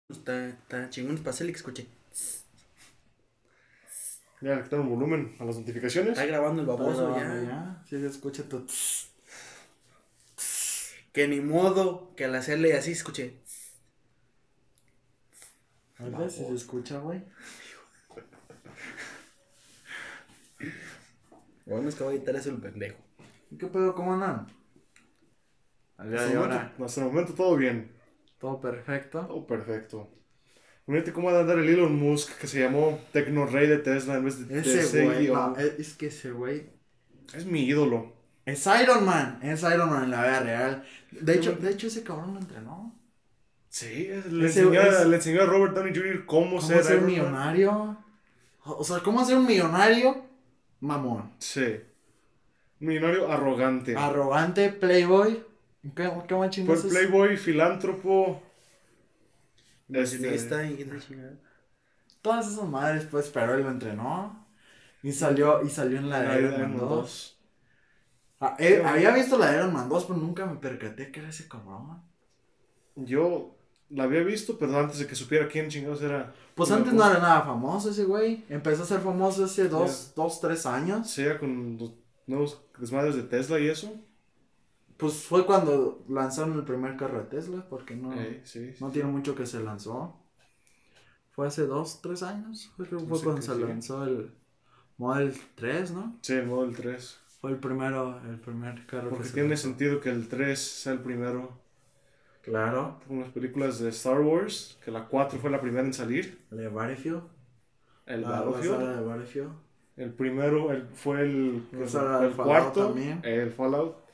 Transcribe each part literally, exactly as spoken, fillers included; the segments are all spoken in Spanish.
Está, está chingón, pasé que escuché. Ya le quitaron volumen a las notificaciones. Está grabando el baboso grabando ya. ya. Sí, se escucha tu tss. Que ni modo que al hacerle así escuché. A ver si se escucha, güey. Bueno, es que voy a editar eso el pendejo. ¿Y qué pedo? ¿Cómo andan? Al día Hasta de el, ahora, momento, hasta el momento todo bien. todo perfecto. Todo perfecto. Fíjate cómo va a andar el Elon Musk, que se llamó Tecno Rey de Tesla en vez de, de Ese güey, C E O. no, es, es que ese güey Es mi ídolo. es Iron Man. Es Iron Man en la vida real. De Sí, hecho, güey. de hecho ese cabrón lo entrenó. Sí, es- le, Ese enseñó, a- es- le enseñó a Robert Downey junior cómo, ¿Cómo ser, ser Iron Man. millonario? O sea, ¿cómo ser un millonario? Mamón. Sí. Un millonario arrogante. Arrogante, playboy. ¿Qué, qué más Fue chingados es? playboy, filántropo. Inversionista Este, y quién sabe chingada. Todas esas madres, pues, pero él lo entrenó. Y salió, y salió en la de Iron Man dos. Ah, eh, Sí, había visto la de Iron Man dos, pero nunca me percaté que era ese cabrón. Yo la había visto, pero antes de que supiera quién chingados era. Pues Elon antes no Musk. era nada famoso ese güey. Empezó a ser famoso hace dos, Ya. dos, tres años. Sí, era con los nuevos desmadres de Tesla y eso. Pues fue cuando lanzaron el primer carro de Tesla, porque no, Ey, sí, sí, no sí. tiene mucho que se lanzó. Fue hace dos, tres años. Fue, creo que fue Así cuando que se sí. lanzó el Model tres, ¿no? Sí, el Model tres. Fue el primero, el primer carro Porque que se tiene lanzó. sentido que el tres sea el primero. Claro. Como las películas de Star Wars, que la cuatro fue la primera en salir. El de Battlefield. El La, la Battlefield. saga de Battlefield. El primero el, fue el, La el, saga de el Fallout cuarto. también. El Fallout.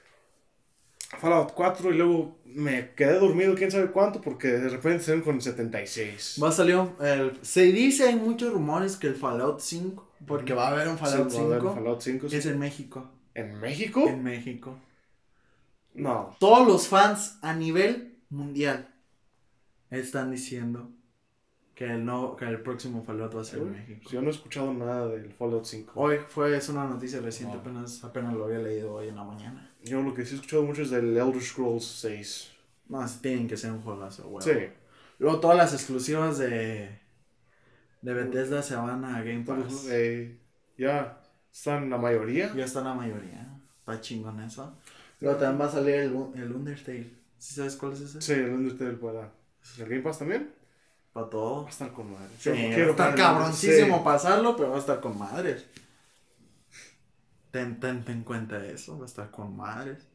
Fallout cuatro y luego me quedé dormido quién sabe cuánto porque de repente se ven con setenta y seis. Va a salir un- el, se dice, hay muchos rumores que el Fallout cinco, porque va a haber un Fallout Sí, va a haber cinco, Fallout cinco, sí. es en México. ¿En México? En México. No. Todos los fans a nivel mundial están diciendo que el, no, que el próximo Fallout va a ser en México. Yo no he escuchado nada del Fallout cinco. Hoy fue, es una noticia reciente, No. apenas, apenas lo había leído hoy en la mañana. Yo lo que sí he escuchado mucho es del Elder Scrolls seis. No, sí tienen que ser un juegazo, güey. Sí. Luego todas las exclusivas de, de Bethesda se van a Game Pass. Eh, ya están la mayoría. Ya está la mayoría. Está chingón eso. Luego también va a salir el, el Undertale. ¿Sí sabes cuál es ese? Sí, el Undertale para el Game Pass también. Para todo. Va a estar con madre. Sí, Yo va a quiero estar jugar el- cabroncísimo Sí. pasarlo, pero va a estar con madres. Ten, ten, ten en cuenta eso, va a estar con madres.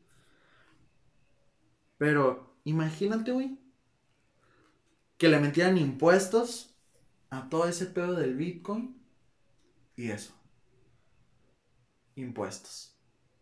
Pero, imagínate, güey, que le metieran impuestos a todo ese pedo del Bitcoin y eso. Impuestos.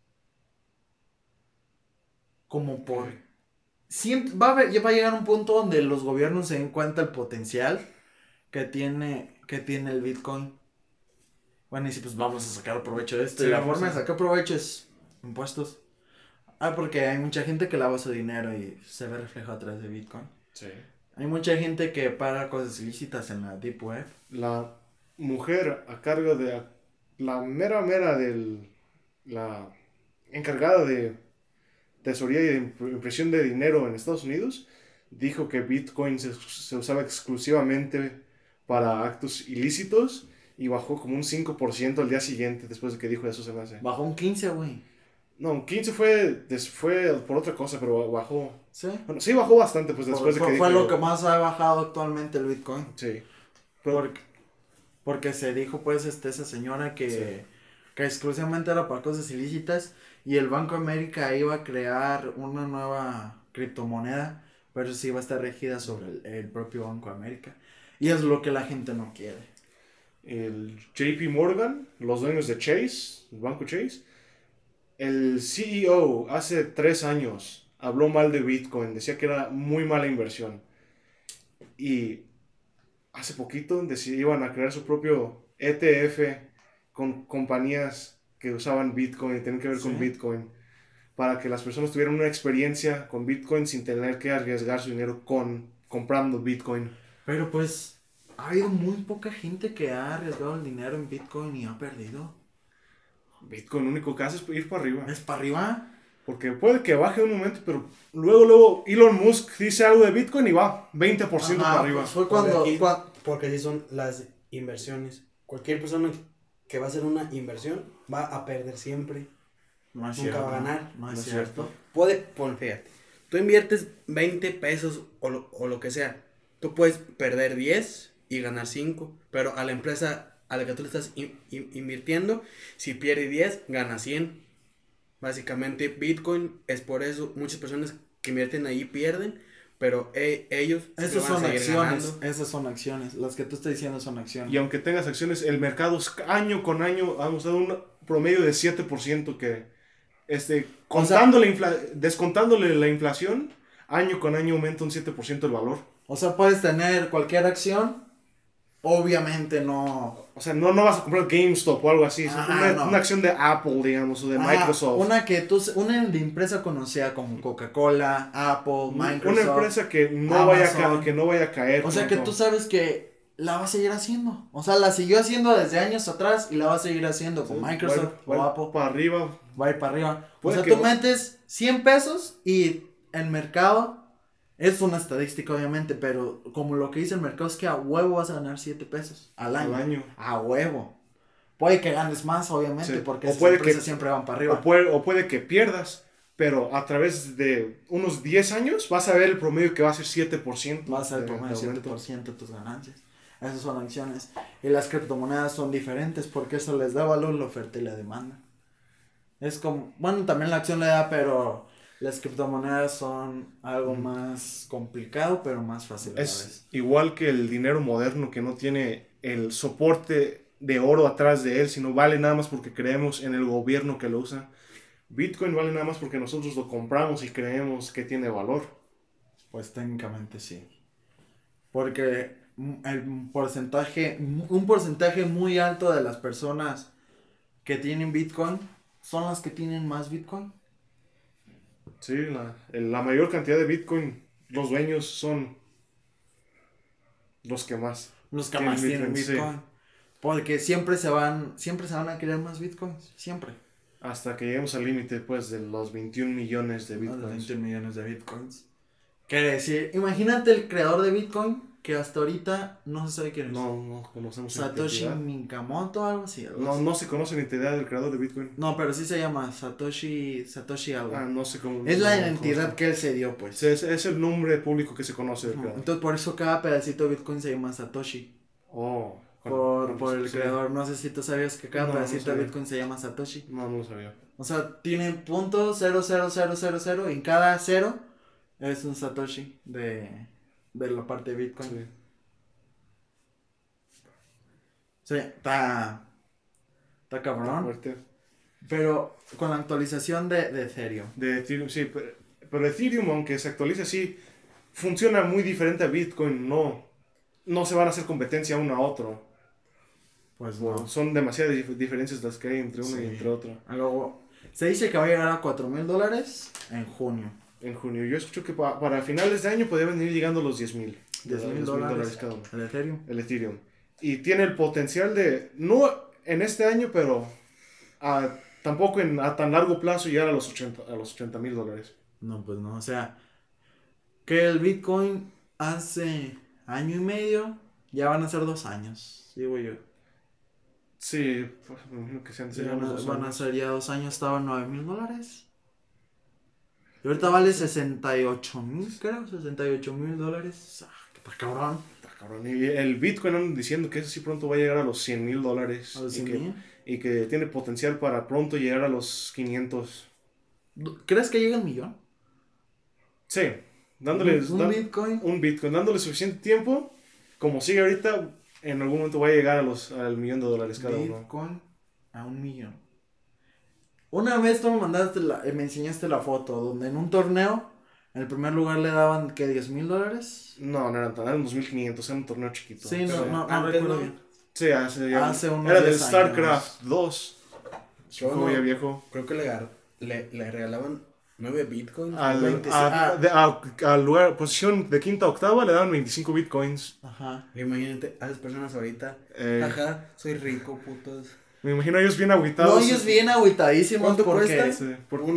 Como por... Siempre, va, a haber- va a llegar un punto donde los gobiernos se den cuenta el potencial que tiene, que tiene el Bitcoin. Bueno, y si pues vamos a sacar provecho de esto. Sí, y la vamos forma a- de sacar provecho es impuestos. Ah, porque hay mucha gente que lava su dinero y se ve reflejado a través de Bitcoin. Sí. Hay mucha gente que paga cosas ilícitas en la Deep Web. La mujer a cargo de la mera mera del la encargada de tesorería y de imp- impresión de dinero en Estados Unidos dijo que Bitcoin se, se usaba exclusivamente para actos ilícitos y bajó como un cinco por ciento al día siguiente después de que dijo eso se me hace. Bajó un quince, güey. No, un quince fue, des- fue por otra cosa, pero bajó. ¿Sí? Bueno, sí bajó bastante pues después de fue que fue dijo. lo que más ha bajado actualmente el Bitcoin. Sí. Pero- Porque, porque se dijo pues este, esa señora que, Sí. que exclusivamente era para cosas ilícitas y el Banco de América iba a crear una nueva criptomoneda, pero sí iba a estar regida sobre el, el propio Banco de América. Y es lo que la gente no quiere. el J P Morgan, los dueños de Chase, el banco Chase, el C E O hace tres años habló mal de Bitcoin, decía que era muy mala inversión. Y hace poquito deci- iban a crear su propio E T F con compañías que usaban Bitcoin y tenían que ver Sí. con Bitcoin, para que las personas tuvieran una experiencia con Bitcoin sin tener que arriesgar su dinero con comprando Bitcoin. Pero pues ha habido muy poca gente que ha arriesgado el dinero en Bitcoin y ha perdido. Bitcoin lo único que hace es ir para arriba. ¿Es para arriba? Porque puede que baje un momento, pero luego, luego Elon Musk dice algo de Bitcoin y va veinte por ciento Ajá, para arriba. pues fue Porque cuando, aquí- cua- Porque así son las inversiones. Cualquier persona que va a hacer una inversión va a perder siempre. No es Nunca cierto, va a ganar. No es No es cierto. cierto. Puede, pon, fíjate, tú inviertes veinte pesos o lo, o lo que sea. Tú puedes perder diez y ganar cinco, pero a la empresa a la que tú le estás in- in- invirtiendo, si pierde diez, gana cien. Básicamente, Bitcoin es por eso. Muchas personas que invierten ahí pierden, pero e- ellos Esas lo van a son seguir acciones, ganando. esas son acciones. Las que tú estás diciendo son acciones. Y aunque tengas acciones, el mercado es- año con año ha mostrado un promedio de siete por ciento que, este, O sea- contando la infla- descontándole la inflación, año con año aumenta un siete por ciento el valor. O sea, puedes tener cualquier acción, obviamente no... O sea, no, no vas a comprar GameStop o algo así. es Ajá, una, no. una acción de Apple, digamos, o de Ajá, Microsoft. Una que tú, una de empresa conocida como Coca-Cola, Apple, Microsoft. Una empresa que no, vaya a, Amazon. ca- que no vaya a caer. O sea que pronto. tú sabes que la va a seguir haciendo. O sea, la siguió haciendo desde años atrás y la va a seguir haciendo con Microsoft Va- va o Apple. para arriba. Va a ir para arriba. O Puede sea, que tú va- metes cien pesos y el mercado, es una estadística obviamente, pero como lo que dice el mercado es que a huevo vas a ganar siete pesos al año. Al año. A huevo. Puede que ganes más, obviamente, Sí. porque O esas puede empresas que- siempre van para arriba. O puede, o puede que pierdas, pero a través de unos diez años vas a ver el promedio que va a ser siete por ciento. Vas a de- ver por de menos siete aumento. por ciento de tus ganancias. Esas son acciones. Y las criptomonedas son diferentes porque eso les da valor la oferta y la demanda. Es como, bueno, también la acción le da, pero las criptomonedas son algo Mm. más complicado, pero más fácil a la vez. Es igual que el dinero moderno que no tiene el soporte de oro atrás de él, sino vale nada más porque creemos en el gobierno que lo usa. Bitcoin vale nada más porque nosotros lo compramos y creemos que tiene valor. Pues técnicamente sí. Porque mm, el porcentaje, un porcentaje muy alto de las personas que tienen Bitcoin son las que tienen más Bitcoin. Sí, la, el- la mayor cantidad de Bitcoin, los dueños son los que más. Los que Tienen más tienen Bitcoin, sí. Bitcoin. Porque siempre se van, siempre se van a querer más Bitcoins. Siempre. Hasta que lleguemos al límite, pues, de los veintiún millones de Más de Bitcoins. veintiún millones de Bitcoins. Quiere decir, imagínate el creador de Bitcoin que hasta ahorita no se sabe quién es. No, no conocemos su Satoshi identidad. Nakamoto, algo así. algo No, así. no se conoce la identidad del creador de Bitcoin. No, pero sí se llama Satoshi, Satoshi algo. Ah, no sé cómo. es no la lo identidad conozco. que él se dio, pues. Sí, es, es el nombre público que se conoce del Ujú. creador. Entonces por eso cada pedacito de Bitcoin se llama Satoshi. Oh. Por, con- por el sí. creador. No sé si tú sabías que cada No, no pedacito de sabía. Bitcoin se llama Satoshi. No, no lo sabía. O sea, tiene punto cero cero cero cero cero y en cada cero es un Satoshi de, de la parte de Bitcoin. Sí. Sí, está, está cabrón. Fuerte. Pero con la actualización de, de Ethereum. De Ethereum, sí. Pero, pero Ethereum, aunque se actualice así, funciona muy diferente a Bitcoin. No, no se van a hacer competencia uno a otro. Pues No, son demasiadas dif- diferencias las que hay entre uno Sí. y entre otro. Luego, se dice que va a llegar a cuatro mil dólares en junio. En junio. Yo escucho que pa- para finales de año podrían venir llegando a los diez mil. diez mil dólares cada uno. el Ethereum. El Ethereum. Y tiene el potencial de, no en este año, pero a- tampoco en, a tan largo plazo llegar a los ochenta a los ochenta mil dólares. No, pues no. O sea, que el Bitcoin hace año y medio, ya van a ser dos años, digo yo. Sí, pues, me imagino que sean Sí, serían van, a, unos dos van a años. ser ya dos años, estaba en nueve mil dólares. Y ahorita vale sesenta y ocho mil, creo, sesenta y ocho mil dólares. Ah, que está cabrón. Está cabrón. Y el Bitcoin andan diciendo que eso sí pronto va a llegar a los cien mil dólares. A los y, cien que, mil. y que tiene potencial para pronto llegar a los quinientos. ¿Crees que llega al millón? Sí, dándoles un, un dan- Bitcoin. un Bitcoin, dándole suficiente tiempo, como sigue ahorita, en algún momento va a llegar a los, al millón de dólares cada uno. Bitcoin a un millón. Una vez tú me mandaste la, eh, me enseñaste la foto donde en un torneo, en el primer lugar le daban, ¿qué? diez mil dólares. No, no eran tan, eran dos mil quinientos, era un torneo chiquito. Sí, no, Pero- no, no antes recuerdo no. bien. Sí, hace, ya- Hace unos era del diez StarCraft dos. Yo Juego no- ya viejo. Creo que le, gar- le, le regalaban nueve bitcoins. Al, veinte, a- ah. de- a- al lugar, posición de quinta a octava le daban veinticinco bitcoins. Ajá. Imagínate a esas personas ahorita. Eh, Ajá, soy rico, putos. me imagino a ellos bien agüitados. No, ellos bien agüitadísimos ¿Cuánto porque cuesta? Sí, por- Un,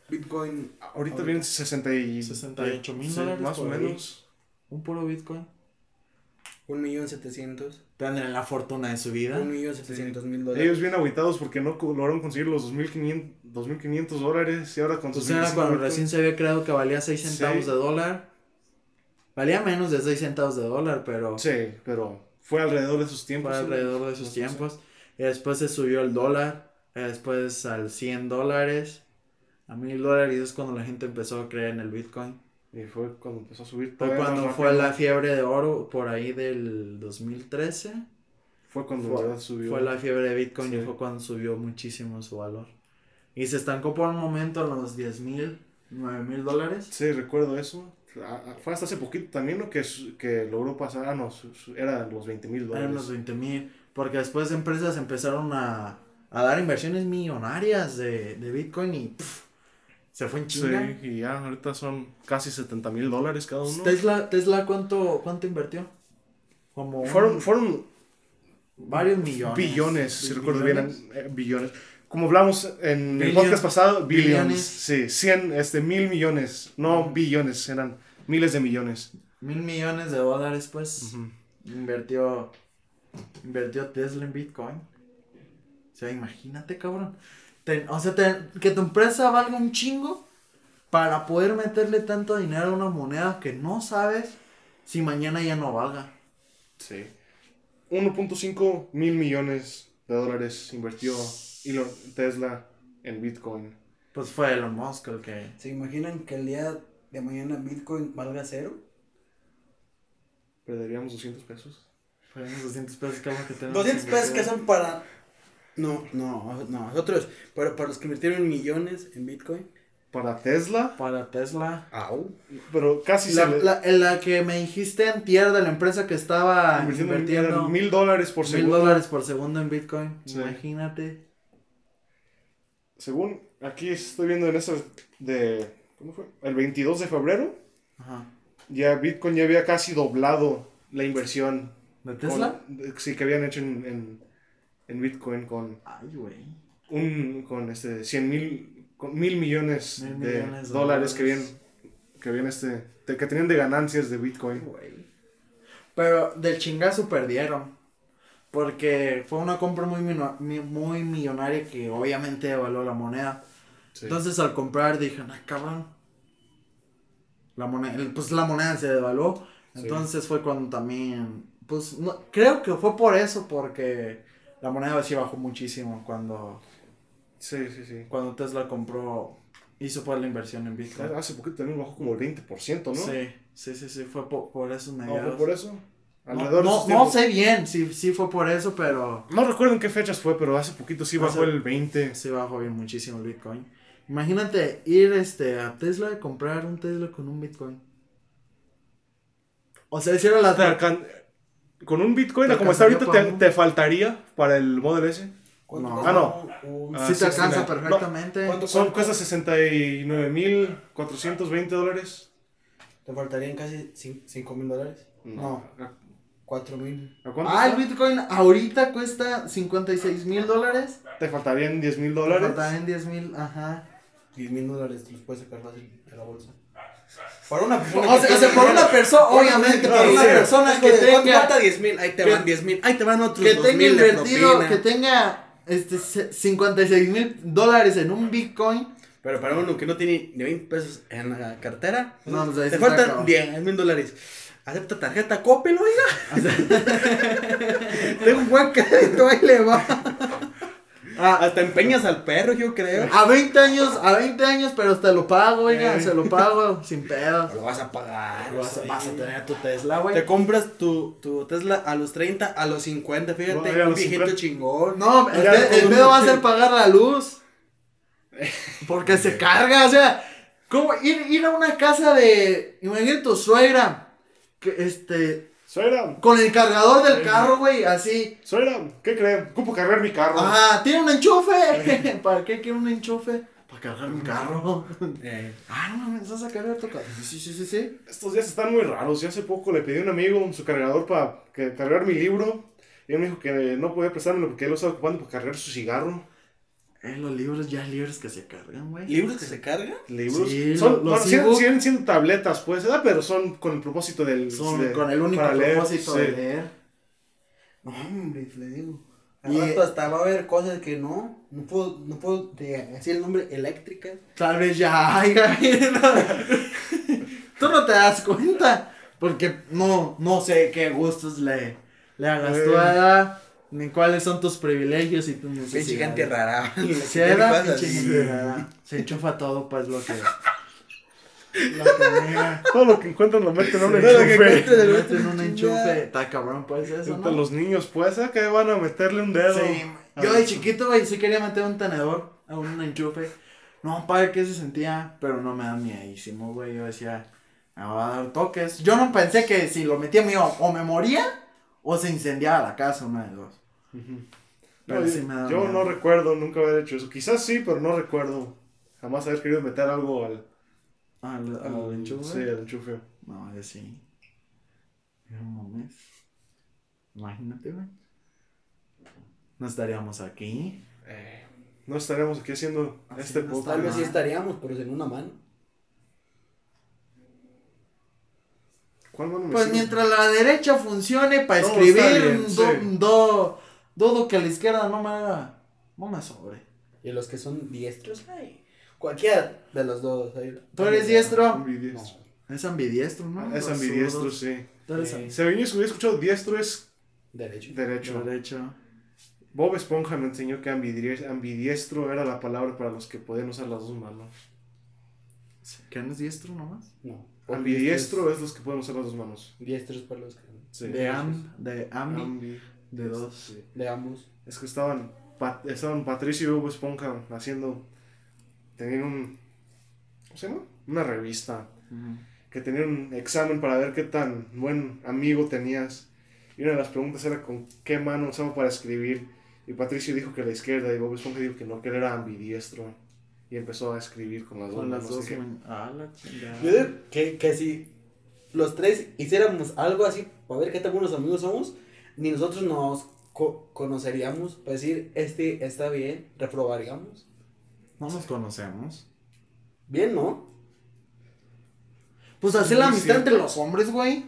Bitcoin. Ahorita vienen sesenta y... sesenta y ocho mil sí, dólares más o por ahí. menos. Un puro Bitcoin. Un millón setecientos. Tendrán la fortuna de su vida. Un millón setecientos mil dólares. Ellos bien aguitados porque no co- lograron conseguir los dos mil quinientos dólares y ahora con Pues sus era veinticinco cuando Bitcoin. recién se había creado que valía seis centavos Sí. de dólar. Valía menos de seis centavos de dólar, pero Sí, pero fue alrededor de esos tiempos. fue sí. alrededor de esos tiempos. Y después se subió el dólar. Y después al cien dólares. A mil dólares. Y es cuando la gente empezó a creer en el Bitcoin. Y fue cuando empezó a subir. Fue todavía más cuando fue rápido. la fiebre de oro por ahí del dos mil trece. Fue cuando en Fue, verdad subió. fue la fiebre de Bitcoin Sí. y fue cuando subió muchísimo su valor. Y se estancó por un momento en los diez mil, nueve mil dólares. Sí, recuerdo eso. Ah, ah, Fue hasta hace poquito también, ¿no? Que, su- que logró pasar. Ah, no, su- su- eran los veinte mil dólares. Eran los veinte mil. Porque después empresas empezaron a, a dar inversiones millonarias de, de Bitcoin y pff, se fue en chinga. Sí, y ya ahorita son casi setenta mil dólares cada uno. Tesla, Tesla ¿cuánto, cuánto invirtió? Como un- Fueron, fueron varios millones. billones, si Bi- recuerdo billones. bien, eh, billones. Como hablamos en el Billion- podcast pasado, billions, billones. sí, cien, este, mil millones, no billones, eran miles de millones. Mil millones de dólares, pues. Ujú. Invirtió. Invirtió Tesla en Bitcoin. O sea, imagínate, cabrón. Ten- o sea, ten- que tu empresa valga un chingo para poder meterle tanto dinero a una moneda que no sabes si mañana ya no valga. Sí. uno punto cinco mil millones de dólares invirtió Elon Tesla en Bitcoin. Pues fue Elon Musk el que. ¿Se imaginan que el día de mañana Bitcoin valga cero? Perderíamos doscientos pesos. Fueron unos doscientos pesos que vamos a tener. doscientos pesos que son para... No, no, no, nosotros, pero para los que invirtieron millones en Bitcoin. Para Tesla, Para Tesla. Au. pero casi La, se le... la, en la que me dijiste antier de la empresa que estaba invirtiendo, invirtiendo, eran mil dólares por mil segundo. dólares por segundo en Bitcoin. Sí. Imagínate. Según aquí estoy viendo en eso de... ¿Cómo fue? El veintidós de febrero, Ajá. ya Bitcoin ya había casi doblado la inversión. ¿De Tesla? con- sí, que habían hecho en, en, en Bitcoin con Ay, güey. un con este cien mil con mil millones Mil de millones de dólares que habían dólares. que habían este de- que tenían de ganancias de Bitcoin. Güey. Pero del chingazo perdieron. Porque fue una compra muy, mino- mi- muy millonaria que obviamente evaluó la moneda. Sí. Entonces al comprar dijeron, ah, cabrón. La moneda, el- pues la moneda se devaluó. Sí. Entonces fue cuando también, pues no, creo que fue por eso, porque la moneda sí bajó muchísimo cuando, sí, sí, sí. cuando Tesla compró, hizo pues la inversión en Bitcoin. Hace poquito también bajó como el veinte por ciento, ¿no? Sí, sí, sí, sí, fue po- por esos ¿No mediados. fue por eso? No, Alrededor de no, esos no tiempos. sé bien si sí fue por eso, pero No recuerdo en qué fechas fue, pero hace poquito sí bajó Hace- el veinte. sí bajó bien muchísimo el Bitcoin. Imagínate ir este a Tesla y comprar un Tesla con un Bitcoin. O sea, hicieron la... Te alcan- Con un Bitcoin, ¿Te como está ahorita, alcanzaría te, para te faltaría para el Model S. ¿Cuánto No. cuesta Ah, no. un- Ah, sí te sí, alcanza sí, la- perfectamente. ¿Cuánto Son, cuesta? cuesta sesenta y nueve mil cuatrocientos veinte dólares. Te faltarían casi cinco mil dólares. No. ¿A, cuatro mil. a cuánto Ah, el está? Bitcoin ahorita cuesta cincuenta y seis mil dólares. Te faltarían diez mil dólares. Faltan diez mil, ajá. diez mil dólares te los puedes sacar fácil de la bolsa. Para una persona. O sea, o sea, por una persona, obviamente, por una sí. persona que ¿Cuánto tenga, falta diez mil? Ahí te que- van diez mil. Ahí te van otros que dos tenga mil de invertido, propina. que tenga este se- cincuenta y seis mil dólares en un Bitcoin. Pero para uno que no tiene ni veinte pesos en la cartera, No, pues ahí te sí está faltan cabrón. diez mil dólares. ¿Acepta tarjeta Coppel, oiga? Tengo un buen crédito, ahí le va. Ah, Hasta empeñas al perro, yo creo. a veinte años, a veinte años, pero te lo pago, oiga, Eh. se lo pago sin pedos. Lo vas a pagar. Vas a, sí. vas a tener tu Tesla, güey. Te compras tu, tu Tesla a los treinta, a los cincuenta, fíjate, Ay, a un los viejito cincuenta. chingón. No, el, Ya, pe- el todo pedo un- va a ser pagar la luz. Porque se carga, o sea, ¿cómo ir, ir a una casa de, imagínate tu suegra, que este, Suegra, con el cargador del carro, güey, así. suegra, ¿qué creen? Ocupo cargar mi carro. Ajá, tiene un enchufe. ¿Para qué quiere un enchufe? Para cargar mi carro. Eh, Ah, no mames, vas a cargar tu carro. Sí, sí, sí, sí. Estos días están muy raros. Y hace poco le pedí a un amigo su cargador para cargar mi libro. Y él me dijo que no podía prestármelo porque él lo estaba ocupando para cargar su cigarro. Eh, los libros, ya libros que se cargan, güey. ¿Libros que se cargan? Libros. Sí, son, los bueno, siguen, ebook- siguen siendo tabletas, pues, ¿verdad? Pero son con el propósito del. Son de- con el único para leer, propósito sí. de leer. No, hombre, le digo. Y- Y rato hasta va a haber cosas que no, no puedo, no puedo de- decir el nombre eléctrica. Tal vez ya haya. Tú no te das cuenta. Porque no, no sé qué gustos le, le hagas tú, Eh. ¿verdad? Ni cuáles son tus privilegios y tus Pinche necesidades. gente rara. Sí, ¿verdad? Pinche gente rara. Se enchufa todo, pues, lo que... Lo que mira. Todo lo que encuentran lo meten en un Todo lo que enchufe. encuentran. Se mete en un enchufe. Está cabrón, pues, eso, Entre ¿no? los niños, pues, ¿a qué van a meterle un dedo? Sí, A yo ver. de chiquito, güey, sí quería meter un tenedor a un enchufe. No, padre, ¿qué se sentía? Pero no me da miedísimo, güey. Yo decía, me va a dar toques. Yo no pensé que si lo metía mío, o me moría o se incendiaba la casa, una de dos. Ujú. Pero No, sí yo me da yo miedo. no recuerdo nunca haber hecho eso. Quizás sí, pero no recuerdo jamás haber querido meter algo al, ¿Al, al al- enchufe? Sí, al enchufe. No, yo sí. No mames. Imagínate, güey. No estaríamos aquí. Eh, no estaríamos aquí haciendo Así este no podcast. Tal vez sí Ajá. estaríamos, pero en una mano. ¿Cuál mano me Pues sirve? mientras la derecha funcione para Todo escribir, está bien, do- sí. do- dudo que la izquierda no me haga, no me sobre. Y los que son diestros, ay, cualquiera de los dos. Ay, ¿Tú eres diestro? Ambidiestro. Es ambidiestro, ¿no? Es Los ambidiestro, zurdos. sí. Tú eres Sí. Se venía, si hubiera escuchado diestro es Derecho. derecho. derecho. Bob Esponja me enseñó que ambidie- ambidiestro era la palabra para los que podían usar las dos manos. ¿Qué no es diestro nomás? No. Ambidiestro es los que pueden usar las dos manos. Diestros para los que. Sí. De am, de ambi, Ambi- de dos. sí. De ambos. Es que estaban, Pat- estaban Patricio y Bob Esponja haciendo, tenían un, ¿cómo se llama? Una revista, Ujú. que tenían un examen para ver qué tan buen amigo tenías. Y una de las preguntas era con qué mano usaba para escribir. Y Patricio dijo que la izquierda y Bob Esponja dijo que no, que él era ambidiestro. Y empezó a escribir con las dos Con las manos. dos. Dije, man- Ah, la chingada. Yo digo que, que si los tres hiciéramos algo así para ver qué tan buenos amigos somos, ni nosotros nos co- conoceríamos para decir, este está bien, reprobaríamos. No nos conocemos. Bien, ¿no? Pues así Sí, la amistad sí. entre los hombres, güey.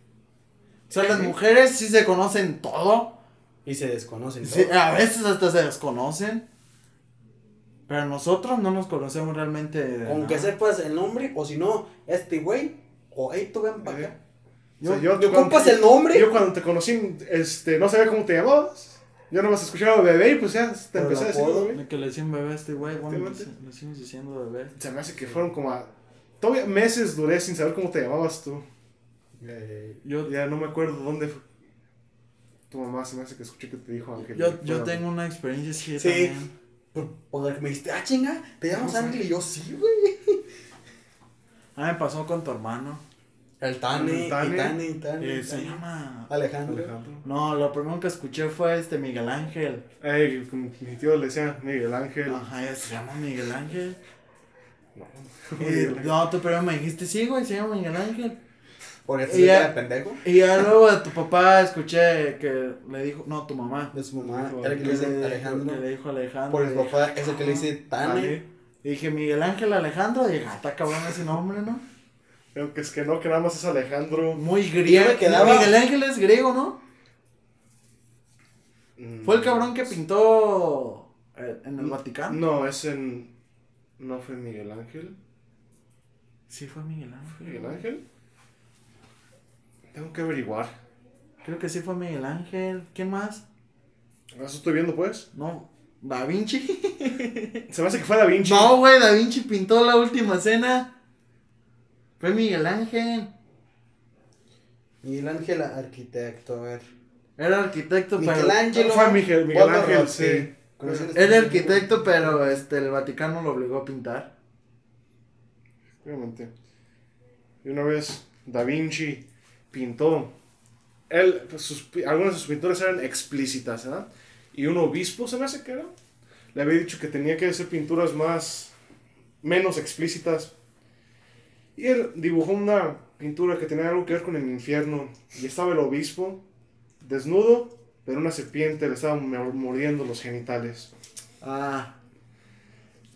O sea, las Sí. mujeres sí se conocen todo. Y se desconocen. Sí, todos. a veces hasta se desconocen. Pero nosotros no nos conocemos realmente. de Con que nada. sepas el nombre, o si no, este güey, o hey, tú ven para acá. o sea, Yo- yo, ¿Te cuando- ocupas el nombre? Yo cuando te conocí, este, no sabía cómo te llamabas. Yo nomás escuchaba bebé y pues ya te Pero empecé a el decir apodo, bebé. De que le decían bebé a este güey, bueno, Efectivamente. le decimos diciendo bebé. Se me hace que fueron como a... Todavía meses duré sin saber cómo te llamabas tú. Eh, Yo, Ya no me acuerdo dónde fue. Tu mamá se me hace que escuché que te dijo Ángel. yo, yo tengo una experiencia así Sí. también. por, por la que me dijiste, ah, chinga, te llamas No, Ángel, y yo sí, güey. A mí me pasó con tu hermano. El Tane, El Tane. y Tane, y Tane. Eh, y se Tane. llama... Alejandro. Alejandro. No, lo primero que escuché fue este Miguel Ángel. Ey, con mi tío le decía Miguel Ángel. Ajá, ya se llama Miguel Ángel. No. Y, no, tú primero me dijiste, sí, güey, se llama Miguel Ángel. Por eso Y se ya- queda de pendejo. Y ya luego de tu papá escuché que le dijo, no, tu mamá. De su mamá, Dijo, era que Que le dice le, Alejandro. que le dijo Alejandro. Por el y papá, dije, eso que le dice Tane. Tane. Y dije, Miguel Ángel Alejandro. Y dije, ah, está cabrón ese nombre, ¿no? Creo que es que no, que nada más es Alejandro. Muy Yo griego. me quedaba- Miguel Ángel es griego, ¿no? Mm, Fue el cabrón que pintó eh, en el Vaticano. No, es en... No fue Miguel Ángel. Sí, fue Miguel Ángel. ¿Miguel Ángel? Tengo que averiguar. Creo que sí fue Miguel Ángel. ¿Quién más? Eso estoy viendo pues. No, Da Vinci. Se me hace que fue Da Vinci. No, güey, Da Vinci pintó La Última Cena. Fue Miguel Ángel. Miguel Ángel, arquitecto, a ver. Era arquitecto, pero... Michelangelo. Fue Miguel, Miguel Walter Ángel, Rossi. sí. Conocí a Era este- arquitecto, pero este, el Vaticano lo obligó a pintar. Obviamente. Y una vez Da Vinci pintó. Él, pues, sus, pi- algunas de sus pinturas eran explícitas, ¿verdad? Y un obispo, se me hace que era, le había dicho que tenía que hacer pinturas más, menos explícitas. Y él dibujó una pintura que tenía algo que ver con el infierno. Y estaba el obispo, desnudo, pero una serpiente le estaba mor- mordiendo los genitales. Ah,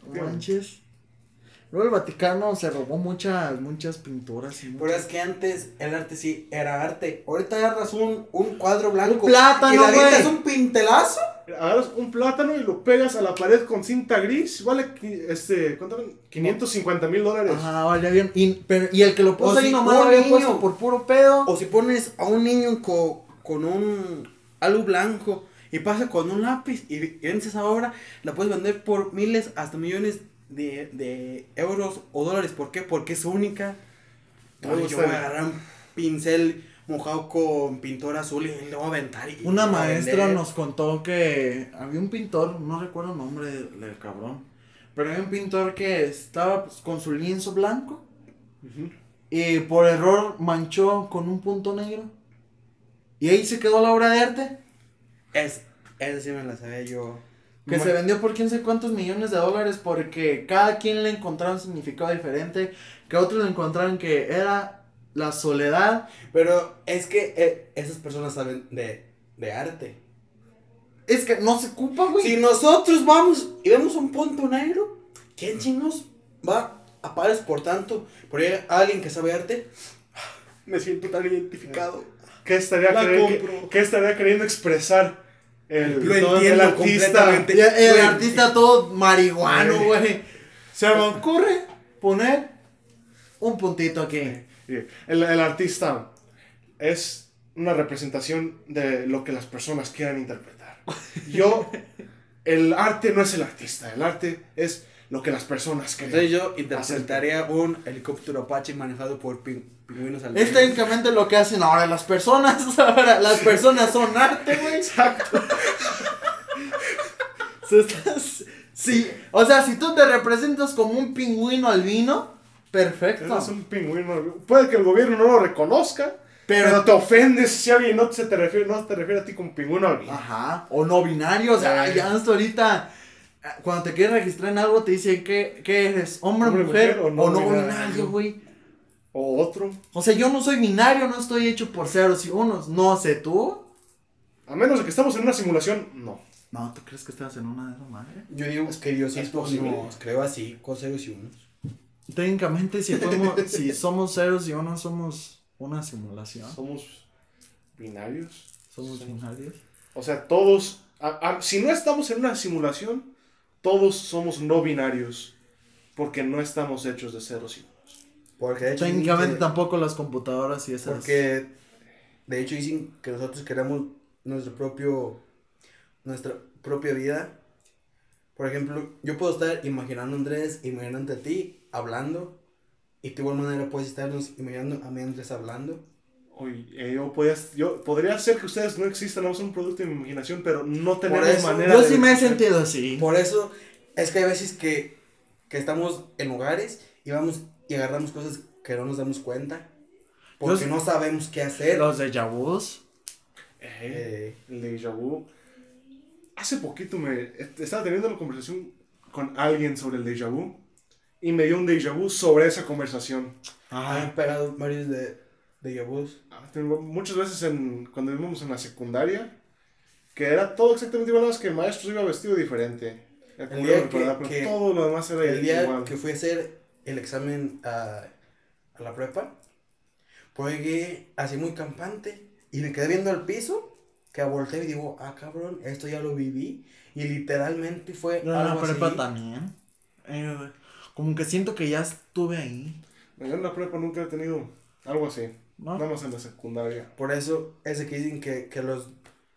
No manches. Luego el Vaticano se robó muchas, muchas pinturas. Y Pero muchas... es que antes el arte sí era arte. Ahorita agarras un, un cuadro blanco. Un plátano, y le avientas güey. un pintelazo. Agarras un plátano y lo pegas a la pared con cinta gris. Vale, qui- este, ¿cuánto eran? quinientos cincuenta mil dólares. Ajá, vale bien. Y, pero, y el que lo puso O ahí si nomás un lo había niño- puesto por puro pedo. O si pones a un niño co- con un algo blanco y pasa con un lápiz y, y vendes esa obra, la puedes vender por miles hasta millones de, de euros o dólares. ¿Por qué? Porque es única. Me Entonces yo gusta voy a el- agarrar un pincel mojado con pintura azul y le voy a aventar. Y Una lo voy a maestra vender. nos contó que había un pintor, no recuerdo el nombre del, del cabrón, pero había un pintor que estaba pues, con su lienzo blanco Ujú. y por error manchó con un punto negro. Y ahí se quedó la obra de arte, Es, esa sí me la sabía yo. que Ma- se vendió por quién sé cuántos millones de dólares porque cada quien le encontraba un significado diferente, que otros le encontraron que era la soledad. Pero es que eh, esas personas saben de, de arte. Es que no se ocupa, güey. Si nosotros vamos y vemos un punto negro, ¿quién chingos va a pagar por tanto? Por ahí alguien que sabe arte. Me siento tan identificado. ¿Qué estaría, La querer- compro. qué- qué estaría queriendo expresar el, Lo el entiendo artista? completamente. Y el, el Güey. artista todo marihuano, Güey. güey. Se me ocurre poner un puntito aquí. Sí, El, el artista es una representación de lo que las personas quieran interpretar. Yo, el arte no es el artista, el arte es lo que las personas Entonces creen. yo interpretaría un helicóptero Apache manejado por pin- pingüinos Es albinos. técnicamente lo que hacen ahora las personas. Ahora las personas son arte, güey. Exacto. Si estás- Sí, o sea, si tú te representas como un pingüino albino, perfecto. Ese es un pingüino. Puede que el gobierno no lo reconozca, Pero- pero, te ofendes si alguien no se te refiere, no te refiere a ti como pingüino albino. Ajá, o no binario, o sea, Eh. ya hasta ahorita, eh, cuando te quieres registrar en algo te dicen que, que eres hombre, Hombre, mujer, mujer, o o no, no binario, binario. güey. O otro. O sea, yo no soy binario, no estoy hecho por ceros y unos, no sé tú. A menos de que estamos en una simulación, no. No, ¿tú crees que estás en una de esas madres? Yo digo que Diosito es posible. nos creó así, con ceros y unos. Técnicamente, si, fuimos, si somos ceros y unos, somos una simulación. Somos binarios. Somos binarios. O sea, todos, a- a- si no estamos en una simulación, todos somos no binarios, porque no estamos hechos de ceros y unos. Porque de hecho Técnicamente dicen que- tampoco las computadoras y esas. Porque de hecho dicen que nosotros queremos nuestro propio, nuestra propia vida. Por ejemplo, yo puedo estar imaginando a Andrés, imaginando a ti, hablando. Y de igual manera puedes estarnos imaginando a mí, Andrés, hablando. Oye, eh, yo, podía, yo podría ser que ustedes no existan, no son un producto de mi imaginación, pero no tenemos eso, manera Yo de... sí me he sentido así. Por eso es que hay veces que, que estamos en lugares y vamos y agarramos cosas que no nos damos cuenta. Porque Los- no sabemos qué hacer. Los de vus. Eh, Eh, el déjà vu. Hace poquito me est- estaba teniendo una conversación con alguien sobre el déjà vu y me dio un déjà vu sobre esa conversación. me han pegado varios de, de vus. Ah, tengo muchas veces en, cuando vivimos en la secundaria, que era todo exactamente igual, nada más que el maestro iba vestido diferente. Era como El día una recordada, que- pero que- todo lo demás era El día igual. que fui a hacer el examen a, a la prepa, pues llegué así muy campante y me quedé viendo al piso, que volteé y digo, ah cabrón, esto ya lo viví. Y literalmente fue Yo en la algo prepa así. también. Eh, como que siento que ya estuve ahí. Yo en la prepa nunca he tenido algo así, ¿No? nada más en la secundaria. Por eso, ese que dicen que, que los,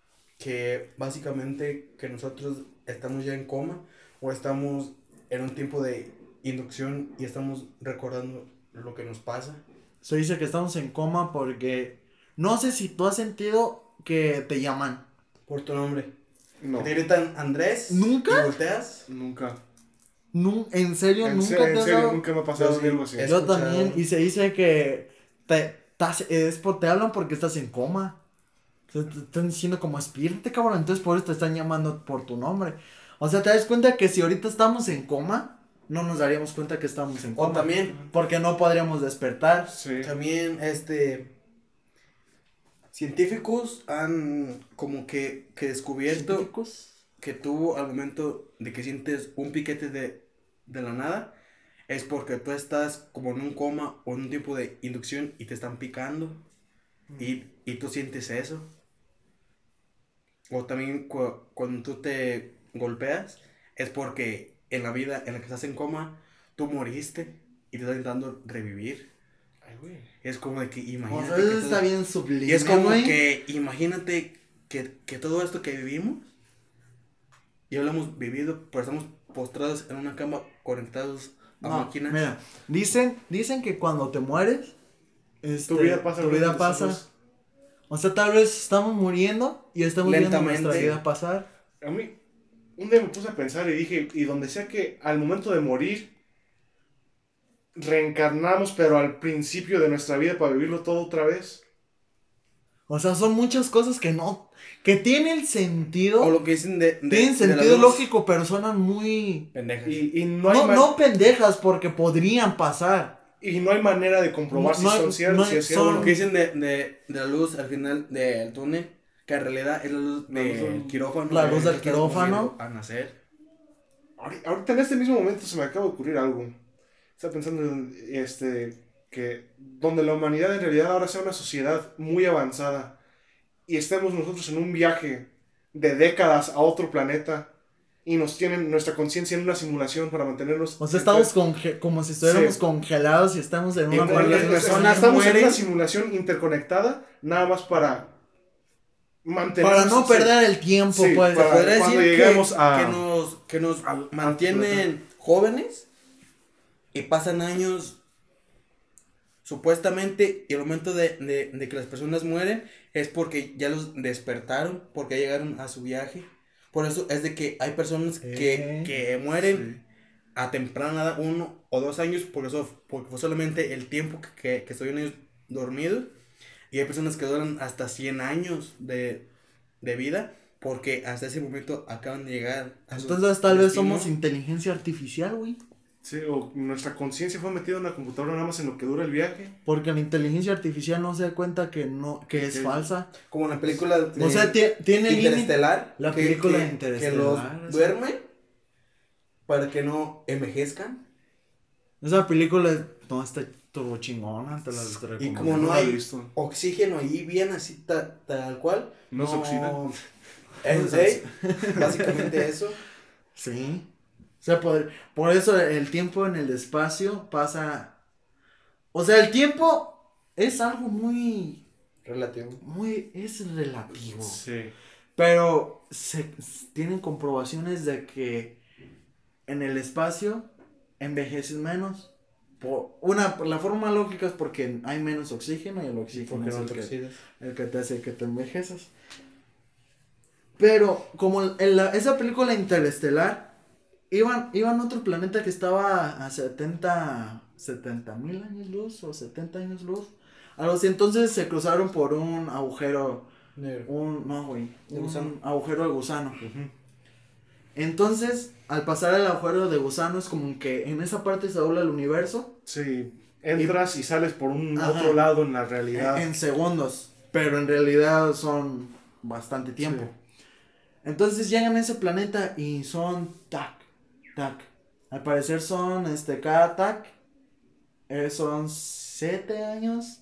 que básicamente que nosotros estamos ya en coma o estamos en un tiempo de inducción y estamos recordando lo que nos pasa. Se dice que estamos en coma porque no sé si tú has sentido que te llaman. Por tu nombre. No, Que te gritan Andrés. ¿Nunca? Y volteas. nunca. Nu- ¿En serio? En, ¿Nunca se- te en has serio, dado? nunca me ha pasado Yo sí. algo así. He Yo escuchado. también. Y se dice que te, estás- es por, te hablan porque estás en coma. O sea, te están diciendo como espírate, cabrón. Entonces por eso te están llamando por tu nombre. O sea, te das cuenta que si ahorita estamos en coma, no nos daríamos cuenta que estamos en O coma. también, Porque no podríamos despertar. Sí. también, este, científicos han como que, que descubierto ¿Científicos? que tú al momento de que sientes un piquete de, de la nada, es porque tú estás como en un coma o en un tipo de inducción y te están picando y, y tú sientes eso. O también cu- cuando tú te golpeas, es porque en la vida en la que estás en coma, tú moriste y te están intentando revivir. Ay, güey. Es como de que O sea, imagínate eso que está todo- bien sublime, Y es como güey. que imagínate que, que todo esto que vivimos, ya lo hemos vivido, pero estamos postrados en una cama conectados a No, máquinas. mira, dicen, dicen que cuando te mueres, este, Tu vida pasa. tu frente a vida tus pasa. ojos. O sea, tal vez estamos muriendo y estamos viendo Lentamente. nuestra vida pasar. A mí, un día me puse a pensar y dije, y donde sea que al momento de morir, reencarnamos, pero al principio de nuestra vida para vivirlo todo otra vez. O sea, son muchas cosas que no, que tienen sentido, O lo que dicen de, de, tienen de la sentido luz, lógico, pero son muy, pendejas. Y, y no, hay no, man- no pendejas, porque podrían pasar. y no hay manera de comprobar No- si no hay- son ciertos. no si hay- es cierto. son- Lo que dicen de, de, de la luz al final del túnel, que en realidad es la luz La luz del del- quirófano. la de luz que del estás quirófano. volviendo a nacer. Ahori- Ahorita en este mismo momento se me acaba de ocurrir algo. Estaba pensando en este, que donde la humanidad en realidad ahora sea una sociedad muy avanzada y estemos nosotros en un viaje de décadas a otro planeta y nos tienen nuestra conciencia en una simulación para mantenernos... O sea, estamos conge- como si estuviéramos Sí. congelados y estamos en Y una cuando las parte- personas estamos en mueren- una simulación interconectada nada más para mantenernos... para no sí. perder el tiempo, Sí, pues. para- Podría cuando decir lleguemos que, a- que nos, que nos al- mantienen jóvenes y pasan años supuestamente y el momento de, de, de que las personas mueren es porque ya los despertaron, porque llegaron a su viaje. Por eso es de que hay personas que, Eh, que mueren sí. a temprana edad, uno o dos años, porque, eso, porque fue solamente el tiempo que, que, que estuvieron ellos dormidos. Y hay personas que duran hasta cien años de, de vida, porque hasta ese momento acaban de llegar a su Entonces tal vez destino. somos inteligencia artificial, güey. Sí, o nuestra conciencia fue metida en la computadora nada más en lo que dura el viaje. Porque la inteligencia artificial no se da cuenta que no, que es Sí. falsa. Como en la película de O sea, tie- tiene límite. Interestelar. La que- película que, de Interestelar, Que los esa. duermen para que no envejezcan. Esa película no está turbo chingona, te la Y recomiendo. como no la he hay visto. oxígeno ahí bien así ta- tal cual. No se oxida. Es, ¿eh? Básicamente eso. Sí. O sea, por, por eso el tiempo en el espacio pasa. O sea, el tiempo es algo muy. Relativo. Muy. Es relativo. Sí. Pero se tienen comprobaciones de que en el espacio envejeces menos. Por una, por la forma lógica es porque hay menos oxígeno y el oxígeno Porque es no el te que, oxidas. el que te hace que te envejeces. Pero como en la, esa película Interestelar, iban, iban a otro planeta que estaba a setenta mil años luz o setenta años luz. Algo así, entonces se cruzaron por un agujero, Negro. un, no güey, De un gusano. agujero de gusano. Ujú. Entonces, al pasar el agujero de gusano es como que en esa parte se dobla el universo Sí. Entras y, sales por un Ajá. otro lado en la realidad. en, en segundos, pero en realidad son bastante tiempo. Sí. Entonces llegan a ese planeta y son tac, tac. Al parecer son, este, cada tac, eh, son siete años.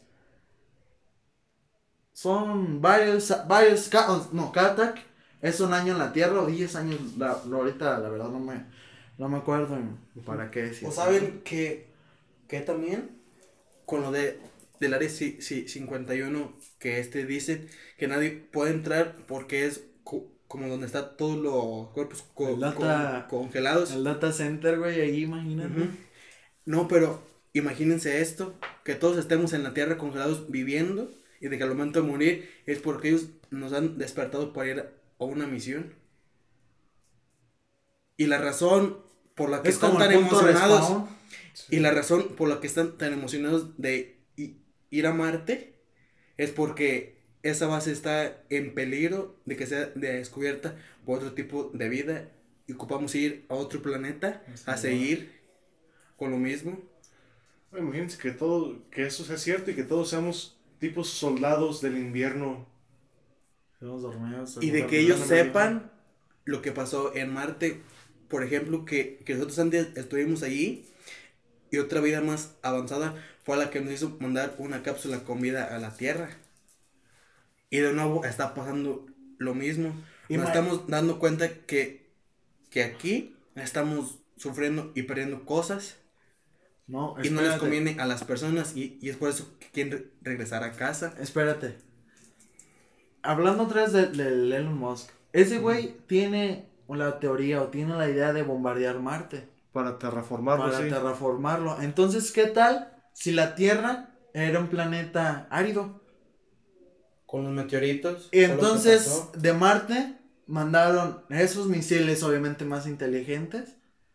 Son varios, varios, ca- no, cada tac es un año en la Tierra o diez años. La, la- ahorita, la verdad, no me, no me acuerdo en- para qué decir. O saben que, que también con lo de del área ci- ci- cincuenta y uno que este dice que nadie puede entrar porque es co- como donde está todos los cuerpos co- El data- con- congelados. El data center, güey, ahí imagínate. Ujú. No, pero imagínense esto, que todos estemos en la Tierra congelados viviendo y de que al momento de morir es porque ellos nos han despertado para ir a una misión. Y la razón por la que Es están como tan el punto emocionados respawn. y la razón por la que están tan emocionados de i- ir a Marte es porque esa base está en peligro de que sea descubierta por otro tipo de vida y ocupamos ir a otro planeta a seguir con lo mismo. Imagínense que todo, que eso sea cierto y que todos seamos tipos soldados del invierno. Estamos dormidos. Y de que ellos sepan lo que pasó en Marte por ejemplo, que, que nosotros antes estuvimos allí y otra vida más avanzada fue la que nos hizo mandar una cápsula con vida a la Tierra. Y de nuevo está pasando lo mismo. Y Nos ma- estamos dando cuenta que, que aquí estamos sufriendo y perdiendo cosas No, y no les espérate. conviene a las personas y, y es por eso que quieren re- regresar a casa. Espérate. Hablando otra vez de, de Elon Musk. Ese güey tiene la teoría o tiene la idea de bombardear Marte Para terraformarlo, para sí. terraformarlo. Entonces, ¿qué tal si la Tierra era un planeta árido? Con los meteoritos. Y fue lo que entonces, pasó. de Marte mandaron esos misiles obviamente más inteligentes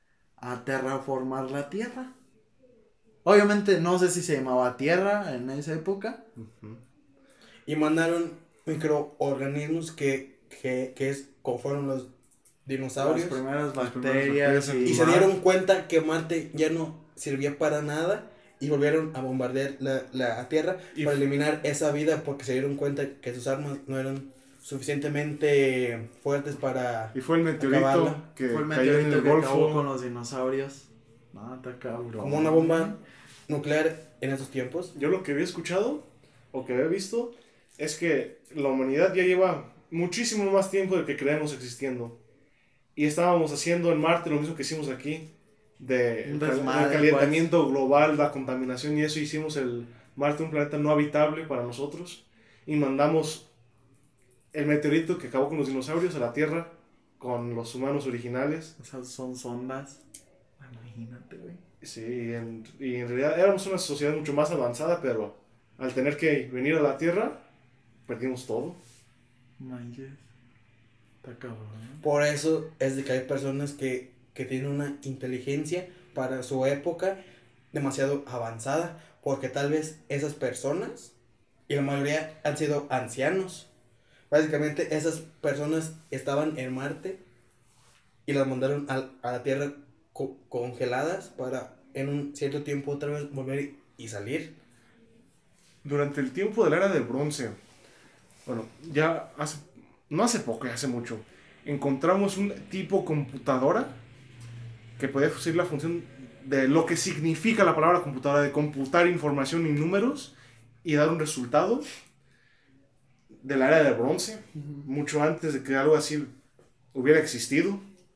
a terraformar la Tierra. Obviamente no sé si se llamaba Tierra en esa época. Ujú. Y mandaron microorganismos que, que, que es como fueron los dinosaurios. Las primeras Las primeras bacterias bacterias y, Y se dieron cuenta que Marte ya no servía para nada y volvieron a bombardear la, la Tierra Y para f- eliminar esa vida porque se dieron cuenta que sus armas no eran suficientemente fuertes para... Y fue el meteorito Acabarla. que fue el cayó en meteorito el que acabó con Golfo. los dinosaurios. No, está cabrón. como una bomba nuclear en esos tiempos. Yo lo que había escuchado o que había visto es que la humanidad ya lleva muchísimo más tiempo del que creemos existiendo. Y estábamos haciendo en Marte lo mismo que hicimos aquí. De Un el cal- desmadre, el calentamiento global, la contaminación y eso. Hicimos el Marte un planeta no habitable para nosotros. Y mandamos el meteorito que acabó con los dinosaurios a la Tierra con los humanos originales. Esas son sondas. Imagínate, güey. Sí, y en, y en realidad éramos una sociedad mucho más avanzada, pero al tener que venir a la Tierra, perdimos todo. Manches. Está cabrón. Por eso es de que hay personas que, que tienen una inteligencia para su época demasiado avanzada, porque tal vez esas personas, y la mayoría han sido ancianos, básicamente esas personas estaban en Marte y las mandaron a, a la Tierra co- congeladas para en un cierto tiempo otra vez volver y salir. Durante el tiempo de la era del bronce, bueno, ya hace, no hace poco, ya hace mucho, encontramos un tipo computadora que podía hacer la función de lo que significa la palabra computadora, de computar información y números y dar un resultado de la era del bronce, mucho antes de que algo así hubiera existido.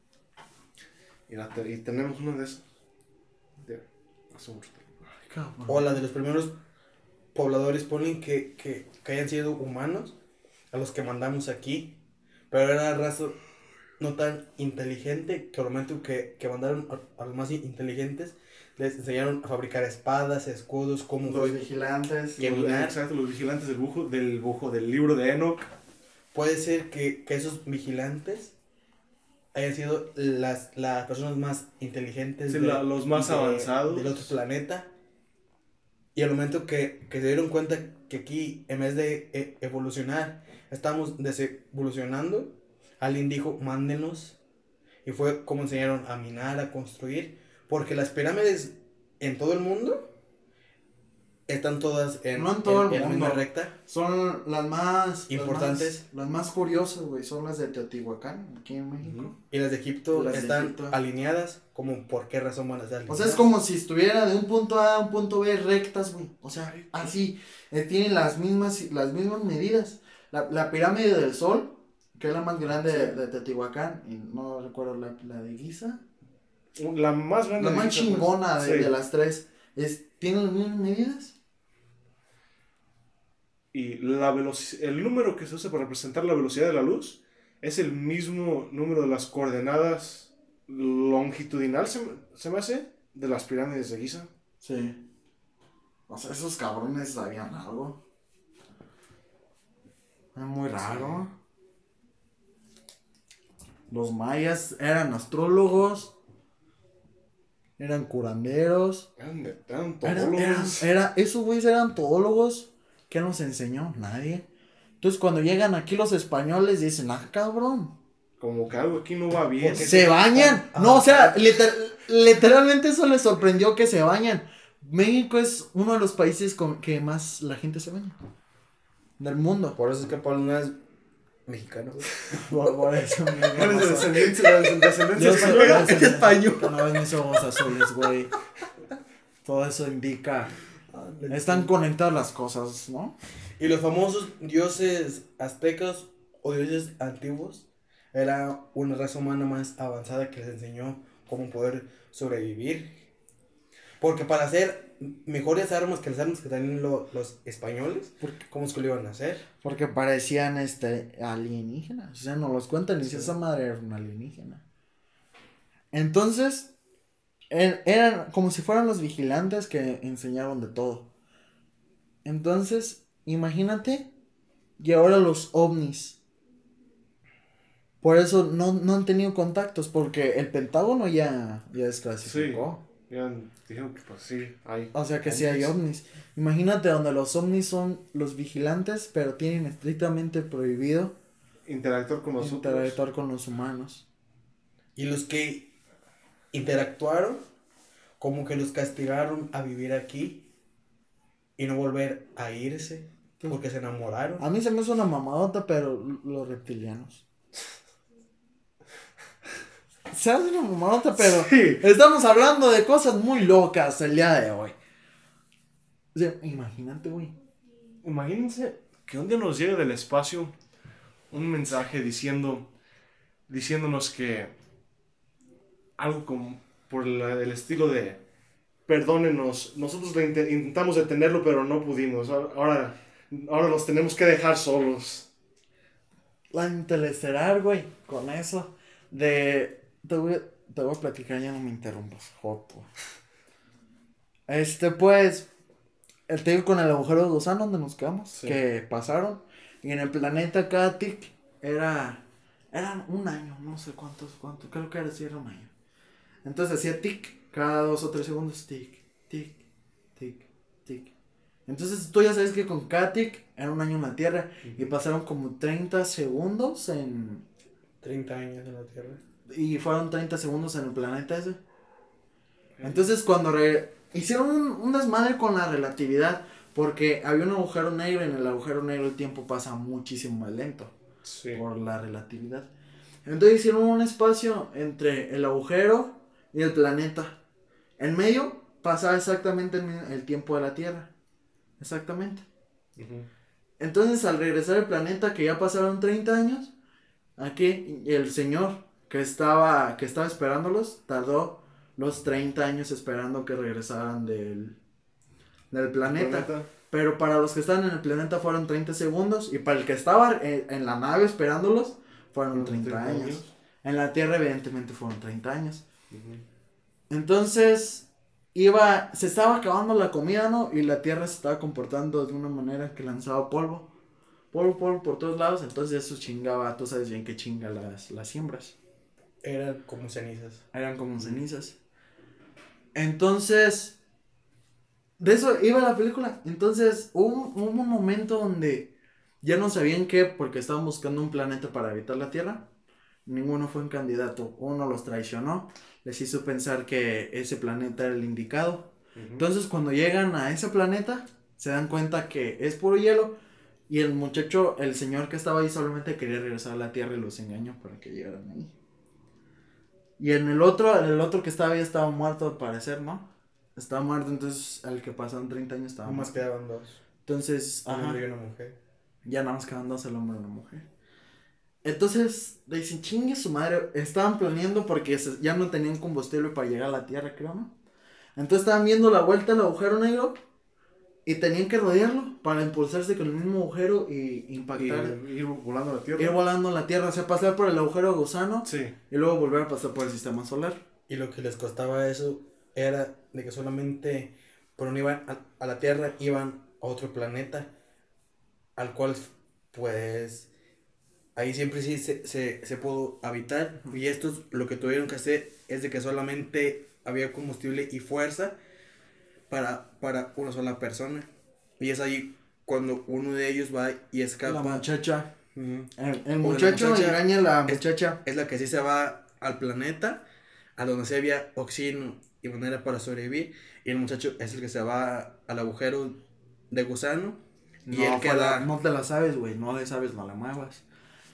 Y, la te- y tenemos una de esas de hace mucho tiempo. Ay, cabrón. O la de los primeros pobladores ponen que, que, que hayan sido humanos a los que mandamos aquí, pero era raza no tan inteligente que al momento que, que mandaron a, a los más inteligentes les enseñaron a fabricar espadas, escudos, cómo Los fue. vigilantes. Que Los, minar. exacto, los vigilantes del bujo, del bujo, del libro de Enoch. Puede ser que, que esos vigilantes hayan sido las, las personas más inteligentes Sí, la- los más avanzados. del otro planeta. Y al momento que, que se dieron cuenta que aquí, en vez de e- evolucionar, estamos desevolucionando, alguien dijo, mándenos. Y fue como enseñaron a minar, a construir. Porque las pirámides en todo el mundo están todas en, No en todo el en la misma mundo. recta. Son las más Importantes. Las más, las más curiosas, güey. Son las de Teotihuacán, aquí en México. Y las de Egipto Las de están Egipto. alineadas. Como por qué razón van a estar O alineadas. sea, es como si estuviera de un punto A a un punto B rectas, güey. O sea, así. Eh, tienen las mismas, las mismas medidas. La, la pirámide del Sol, que es la más grande de, de Teotihuacán, y no recuerdo la, la de Giza. La más grande. La de más Giza, pues. chingona de, Sí. de las tres. Es, ¿tiene las mismas medidas? Y la veloci- el número que se usa para representar la velocidad de la luz es el mismo número de las coordenadas longitudinal, se, me- se me hace, de las pirámides de Giza. Sí. O sea, esos cabrones sabían algo. Es muy raro. Los mayas eran astrólogos. Eran curanderos. Eran, de- eran Eran, eran, todólogos. era, esos güeyes eran todólogos. ¿Qué nos enseñó? Nadie. Entonces cuando llegan aquí los españoles dicen, ah, cabrón. Como que algo aquí no va bien. Porque- ¿Se bañan? Ah, No, o sea, ah. liter- literalmente eso les sorprendió que se bañan. México es uno de los países con que más la gente se baña. Del mundo. Por eso es que Pablo una vez Mexicano. Por, por eso mismo. Eres de razón. descendencia, de descendencia Yo soy española. Es español. Una vez mis ojos azules, güey. Todo eso indica. Están conectadas las cosas, ¿no? Y los famosos dioses aztecas o dioses antiguos era una raza humana más avanzada que les enseñó cómo poder sobrevivir. Porque para hacer mejores armas que las armas que tenían lo- los españoles, ¿cómo es que lo iban a hacer? Porque parecían este alienígenas. O sea, nos los cuentan y dice, esa madre era una alienígena. Entonces, er- eran como si fueran los vigilantes que enseñaron de todo. Entonces, imagínate, y ahora los ovnis. Por eso no, no han tenido contactos, porque el Pentágono ya, ya desclasificó. Ya dijeron que pues sí, hay. O sea que sí hay ovnis. Imagínate donde los ovnis son los vigilantes, pero tienen estrictamente prohibido Interactuar con nosotros. interactuar con los humanos. Y los que interactuaron, como que los castigaron a vivir aquí y no volver a irse porque se enamoraron. A mí se me hizo una mamadota, pero los reptilianos. Se hace una mamadota, pero Sí. estamos hablando de cosas muy locas el día de hoy. O sea, imagínate, güey. Imagínense que un día nos llegue del espacio un mensaje diciendo, diciéndonos que algo como por la- el estilo de perdónenos, nosotros lo inte- intentamos detenerlo pero no pudimos, ahora, ahora los tenemos que dejar solos. La interestelar, güey, con eso de... Te voy, a- te voy a platicar, ya no me interrumpas, joto. Este, pues, el te digo con el agujero de gusano donde nos quedamos, Sí. que pasaron, y en el planeta cada tic era, era un año, no sé cuántos, cuántos, creo que era, sí era un año. Entonces hacía tic, cada dos o tres segundos, tic, tic, tic, tic. Entonces tú ya sabes que con cada tic era un año en la Tierra, y pasaron como treinta segundos en... treinta años en la Tierra. Y fueron treinta segundos en el planeta ese. Entonces cuando re- hicieron un, un desmadre con la relatividad, porque había un agujero negro y en el agujero negro el tiempo pasa muchísimo más lento Sí. por la relatividad. Entonces hicieron un espacio entre el agujero y el planeta. En medio pasaba exactamente el, mi- el tiempo de la Tierra. Exactamente. Ujú. Entonces al regresar al planeta, que ya pasaron treinta años, aquí el señor que estaba, que estaba esperándolos tardó los treinta años esperando que regresaran del, del planeta. Planeta. Pero para los que estaban en el planeta fueron treinta segundos. Y para el que estaba en, en la nave esperándolos fueron Fueron treinta treinta años. años. En la Tierra evidentemente fueron treinta años. Ujú. Entonces iba, se estaba acabando la comida, ¿no? Y la Tierra se estaba comportando de una manera que lanzaba polvo. Polvo, polvo por todos lados. Entonces eso chingaba, tú sabes bien que chinga las, las siembras. Eran como cenizas. Eran como cenizas. Entonces, de eso iba la película. Entonces, hubo, un- hubo un momento donde ya no sabían qué, porque estaban buscando un planeta para habitar la Tierra. Ninguno fue un candidato. Uno los traicionó. Les hizo pensar que ese planeta era el indicado. Ujú. Entonces, cuando llegan a ese planeta, se dan cuenta que es puro hielo. Y el muchacho, el señor que estaba ahí, solamente quería regresar a la Tierra y los engañó para que llegaran ahí. Y en el otro, el otro que estaba ahí estaba muerto al parecer, ¿no? Estaba muerto, entonces al que pasaron treinta años estaba Nomás muerto. quedaban dos. Entonces, Un ajá, hombre y una mujer. ya nada más quedaban dos, el hombre y una mujer. Entonces, le dicen, chingue su madre, estaban planeando porque se- ya no tenían combustible para llegar a la Tierra, creo, ¿no? Entonces estaban viendo la vuelta al agujero negro y tenían que rodearlo para impulsarse con el mismo agujero y Y impactar, ir volando a la Tierra. ir volando a la Tierra, o sea, pasar por el agujero de gusano Sí. y luego volver a pasar por el sistema solar. Y lo que les costaba eso era de que solamente por no iban a, a la Tierra, iban a otro planeta, al cual pues ahí siempre sí se, se, se pudo habitar. Y estos lo que tuvieron que hacer es de que solamente había combustible y fuerza para, para una sola persona. Y es ahí cuando uno de ellos va y escapa. La muchacha. Ujú. El, el Porque la muchacho muchacha engaña a la es- muchacha. Es la que sí se va al planeta, a donde sí había oxígeno y manera para sobrevivir. Y el muchacho es el que se va al agujero de gusano. Y No, él fue queda. la- no te la sabes, güey. No le sabes, no la muevas.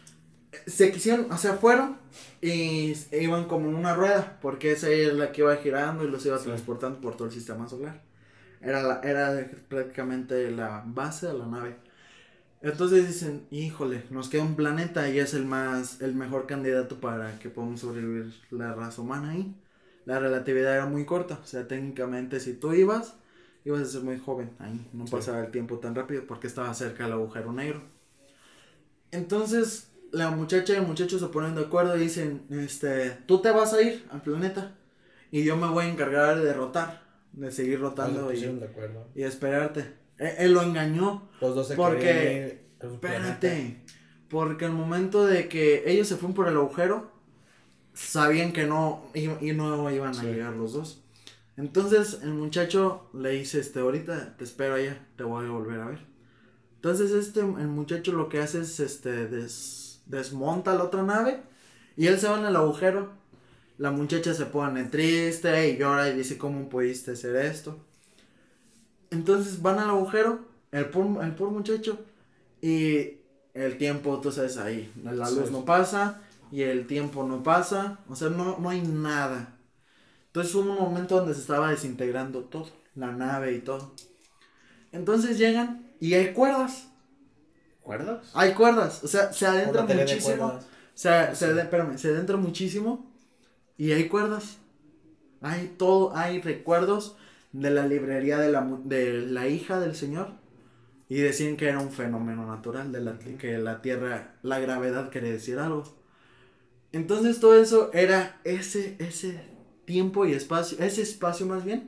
Se quisieron, o sea, fueron y iban como en una rueda, porque esa es la que iba girando y los iba Sí. transportando por todo el sistema solar. Era, la, era prácticamente la base de la nave. Entonces dicen, híjole, nos queda un planeta y es el más, el mejor candidato para que podamos sobrevivir la raza humana ahí. La relatividad era muy corta, o sea, técnicamente si tú ibas, ibas a ser muy joven ahí, no Sí. pasaba el tiempo tan rápido porque estaba cerca del agujero negro. Entonces, la muchacha y el muchacho se ponen de acuerdo y dicen, este, tú te vas a ir al planeta y yo me voy a encargar de derrotar, de seguir Ah, se rotando pusieron y, de acuerdo. y esperarte. Él, él lo engañó. Los dos se Porque, querían ir a su planeta. espérate, porque al momento de que ellos se fueron por el agujero, sabían que no, y, y no iban a Sí. llegar los dos. Entonces el muchacho le dice, este, ahorita te espero allá, te voy a volver a ver. Entonces este, el muchacho lo que hace es, este, des, desmonta la otra nave y él se va en el agujero. La muchacha se pone triste y llora y dice, ¿cómo pudiste hacer esto? Entonces van al agujero, el poor, el poor muchacho, y el tiempo, tú sabes, ahí, la luz Sí. no pasa y el tiempo no pasa, o sea, no, no hay nada. Entonces hubo un momento donde se estaba desintegrando todo, la nave y todo. Entonces llegan y hay cuerdas, ¿Cuerdas? hay cuerdas, o sea, se adentra Una tele de muchísimo, cuerdas. se, se, Sí. ade- espérame, se adentra muchísimo y hay cuerdas. Hay todo, hay recuerdos de la librería de la, mu- de la hija del señor. Y decían que era un fenómeno natural, de la, que la Tierra, la gravedad quería decir algo. Entonces todo eso era ese, ese tiempo y espacio, ese espacio más bien.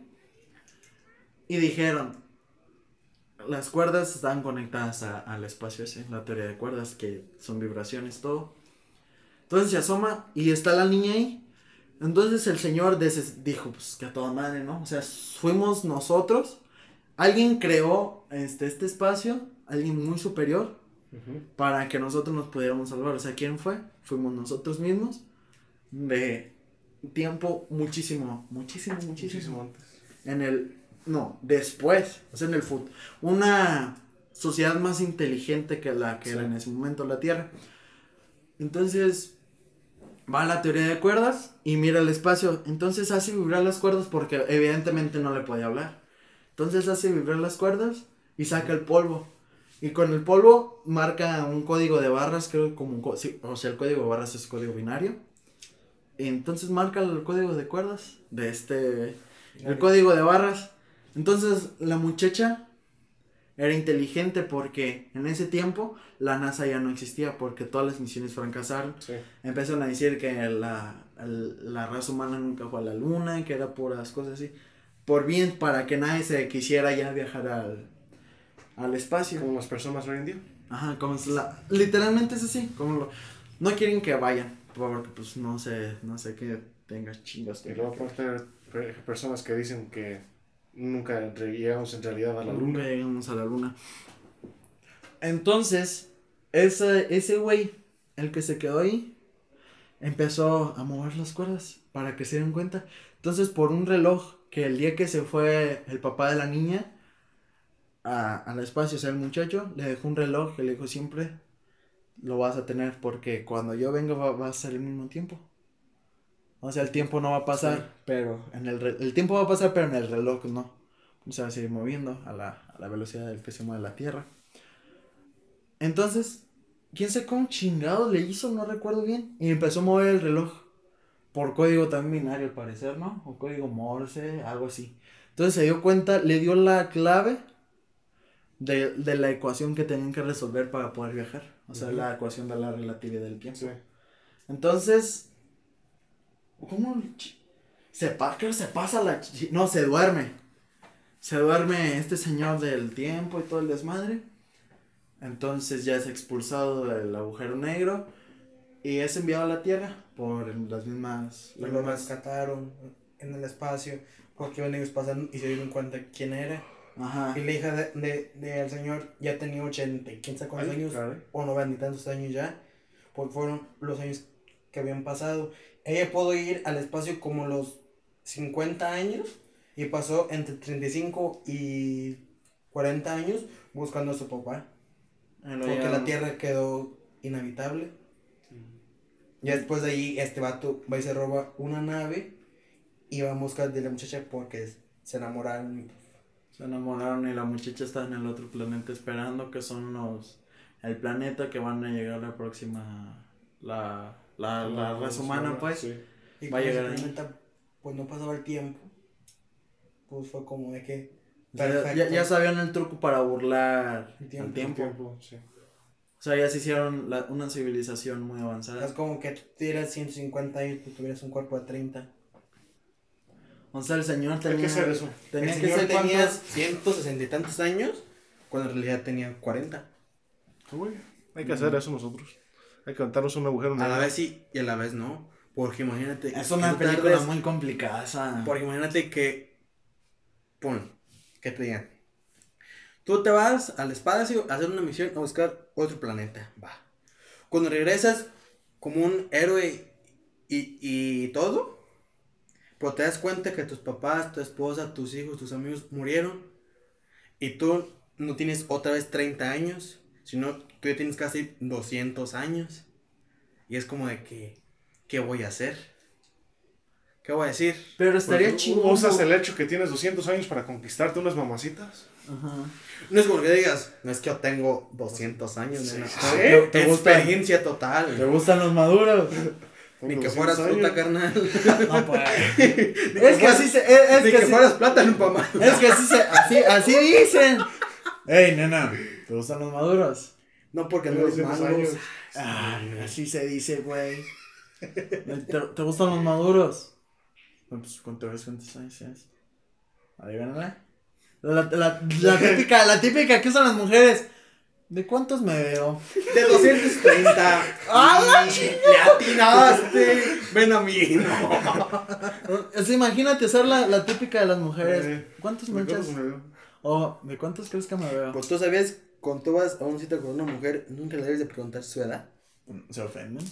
Y dijeron, las cuerdas estaban conectadas a- al espacio ese, la teoría de cuerdas, que son vibraciones, todo. Entonces se asoma y está la niña ahí. Entonces el señor des- dijo, pues que a toda madre, ¿no? O sea, fuimos nosotros. Alguien creó este, este espacio, alguien muy superior, Ujú. para que nosotros nos pudiéramos salvar. O sea, ¿quién fue? Fuimos nosotros mismos. De tiempo muchísimo, muchísimo, muchísimo. Muchísimo antes. En el, no, después, o sea, en el futuro. Una sociedad más inteligente que la que Sí. era en ese momento la Tierra. Entonces, va a la teoría de cuerdas y mira el espacio. Entonces hace vibrar las cuerdas porque evidentemente no le podía hablar. Entonces hace vibrar las cuerdas y saca el polvo. Y con el polvo marca un código de barras, creo como un co- sí, o sea, el código de barras es código binario. Y entonces marca el código de cuerdas de este el código de barras. Entonces la muchacha era inteligente porque en ese tiempo la NASA ya no existía porque todas las misiones fracasaron. Sí. Empezaron a decir que la, el- la raza humana nunca fue a la luna, que era puras cosas así. Por bien, para que nadie se quisiera ya viajar al, al espacio. Como las personas hoy en día. Ajá, como es la, literalmente es así, como lo, no quieren que vayan, porque pues no sé, no sé qué tengas chingas. Y luego aparte per- personas que dicen que nunca re- llegamos en realidad a la Nunca luna. llegamos a la luna. Entonces, ese, ese güey, el que se quedó ahí, empezó a mover las cuerdas para que se den cuenta. Entonces, por un reloj, que el día que se fue el papá de la niña a, al espacio, o sea, el muchacho, le dejó un reloj que le dijo siempre lo vas a tener porque cuando yo venga va, va a ser el mismo tiempo. O sea, el tiempo no va a pasar, Sí. pero en el, re- el tiempo va a pasar, pero en el reloj no. Se va a seguir moviendo a la, a la velocidad del que se mueve la Tierra. Entonces, quién sé cómo chingado le hizo, no recuerdo bien. Y empezó a mover el reloj. Por código también binario al parecer, ¿no? O código Morse, algo así. Entonces se dio cuenta, le dio la clave de, de la ecuación que tenían que resolver para poder viajar. O sea, Ujú. la ecuación de la relatividad del tiempo. Sí. Entonces, ¿cómo? ch- Se, pa creo que se pasa la... ch- No, se duerme. Se duerme este señor del tiempo y todo el desmadre. Entonces ya es expulsado del agujero negro y es enviado a la Tierra por las mismas... Lo Las mismas rescataron en el espacio porque iban ellos pasando y se dieron cuenta quién era. ajá. Y la hija de, de, del señor ya tenía ochenta y quién sabe cuántos Ay, años, caray. o noventa y tantos años ya, porque fueron los años que habían pasado. Ella pudo ir al espacio como los cincuenta años y pasó entre treinta y cinco y cuarenta años buscando a su papá, Eh, lo porque llevaron- la Tierra quedó inhabitable. Y después de ahí, este vato va y se roba una nave y va en busca de la muchacha porque se enamoraron. Se enamoraron y la muchacha está en el otro planeta esperando, que son los... el planeta que van a llegar la próxima... La, la, la raza humana, pues. Sí. Y Va a como llegar ahí. simplemente, pues no pasaba el tiempo, pues fue como de que... O sea, ya, ya sabían el truco para burlar El el tiempo, tiempo. El tiempo, sí. O sea, ya se hicieron la, una civilización muy avanzada. Es como que tú tienes ciento cincuenta años, pues tuvieras un cuerpo de treinta. O sea, el señor tenía... Hay que hacer eso. Tenía El que señor ser tenía cuántos... ciento sesenta y tantos años, cuando en realidad tenía cuarenta. Uy, hay que hacer eso nosotros. Hay que contarnos un agujero A la negro. vez sí y a la vez no. Porque imagínate. Es que una tú película tardes- muy complicada esa. Porque imagínate que. Pon. Que te digan. Tú te vas al espacio a hacer una misión a buscar otro planeta. Va. Cuando regresas como un héroe y, y todo. Pero te das cuenta que tus papás, tu esposa, tus hijos, tus amigos murieron. Y tú no tienes otra vez treinta años. Sino tú ya tienes casi doscientos años. Y es como de que. ¿Qué voy a hacer? ¿Qué voy a decir? Pero estaría Pues, chido. Usas el hecho que tienes doscientos años para conquistarte unas mamacitas. Ajá. No es como que digas, no es que yo tengo doscientos años, Sí, nena. sí, Ah, sí. ¿te- ¿Te te gusta? experiencia total. ¿Te gustan los maduros? Ni que doscientos fueras años. fruta, carnal. No, pues. Ni Es que así se. Es, es Ni que que así, fueras plátano pa' más. es que así se. Así, así dicen. Ey, nena, ¿te gustan los maduros? No porque no Tengo eres doscientos mangos. años. Ah, así se dice, güey. ¿Te, te gustan los maduros? ¿Cuántos, cuántos ves? ¿Cuántos años tienes? Adivínale. La, la, la típica, la típica que usan las mujeres. ¿De cuántos me veo? De doscientos treinta. ¡Ah, Y le atinaste. Ven a mí. No. O sea, imagínate ser la, la típica de las mujeres. Eh, ¿Cuántos ¿De manchas? cuántos me veo? O, ¿de cuántos crees que me veo? Pues tú sabías, cuando tú vas a una cita con una mujer, nunca le debes de preguntar su edad. ¿Se ofenden?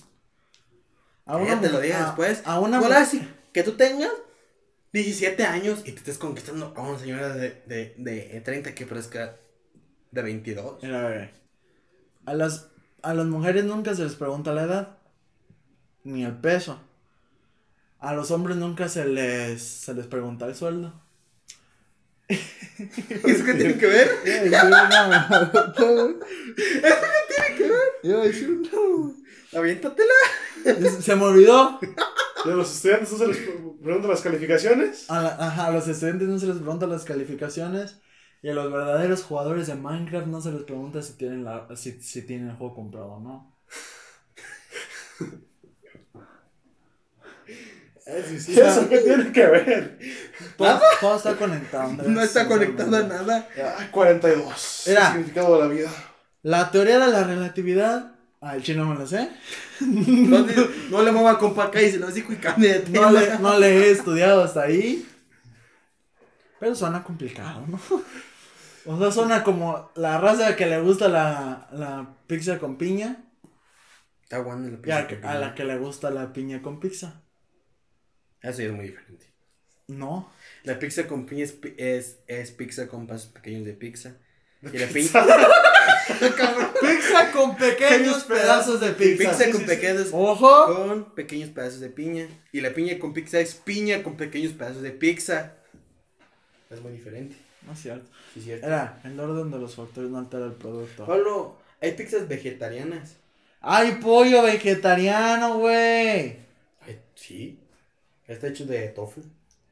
A ella te mu- lo diga a- después. A una Hola, mujer. sí, que tú tengas diecisiete años y te estés conquistando a una señora de, de, de treinta que parezca de veintidós. Mira, bebé. A las, a las mujeres nunca se les pregunta la edad. Ni el peso. A los hombres nunca se les, se les pregunta el sueldo. ¿Eso qué tiene que ver? Iba a decir no. Aviéntatela. Se me olvidó. ¿Y a los estudiantes no se les preguntan las calificaciones? A, la- ajá, a los estudiantes no se les pregunta las calificaciones. Y a los verdaderos jugadores de Minecraft no se les pregunta si tienen, la, si, si tienen el juego comprado o no. ¿Y eso qué tiene que ver? Todo, todo está conectado, Andrés. No está conectado a Sinceramente. nada. Ah, cuarenta y dos. Era. El significado de la vida. La teoría de la relatividad. Ah, el chino me lo sé. No, no le mueva compa acá y se lo dijo y cambie de tema. No le, no le he estudiado hasta ahí. Pero suena complicado, ¿no? O sea, suena como la raza que le gusta la, la pizza con piña. Está bueno la Y pizza a, con a la piña. que le gusta la piña con pizza. Eso es muy diferente. No. La pizza con piña es, pi- es, es pizza con pasos pequeños de pizza. Y la pizza. piña. Pizza con pequeños pedazos de pizza. Pizza sí, con sí, pequeños. Ojo. Con pequeños pedazos de piña. Y la piña con pizza es piña con pequeños pedazos de pizza. Es muy diferente. No es cierto. Sí, cierto. Era, el orden de los factores no altera el producto. Pablo, hay pizzas vegetarianas. ¡Ay, pollo vegetariano, güey! Ay, sí. Está hecho de tofu.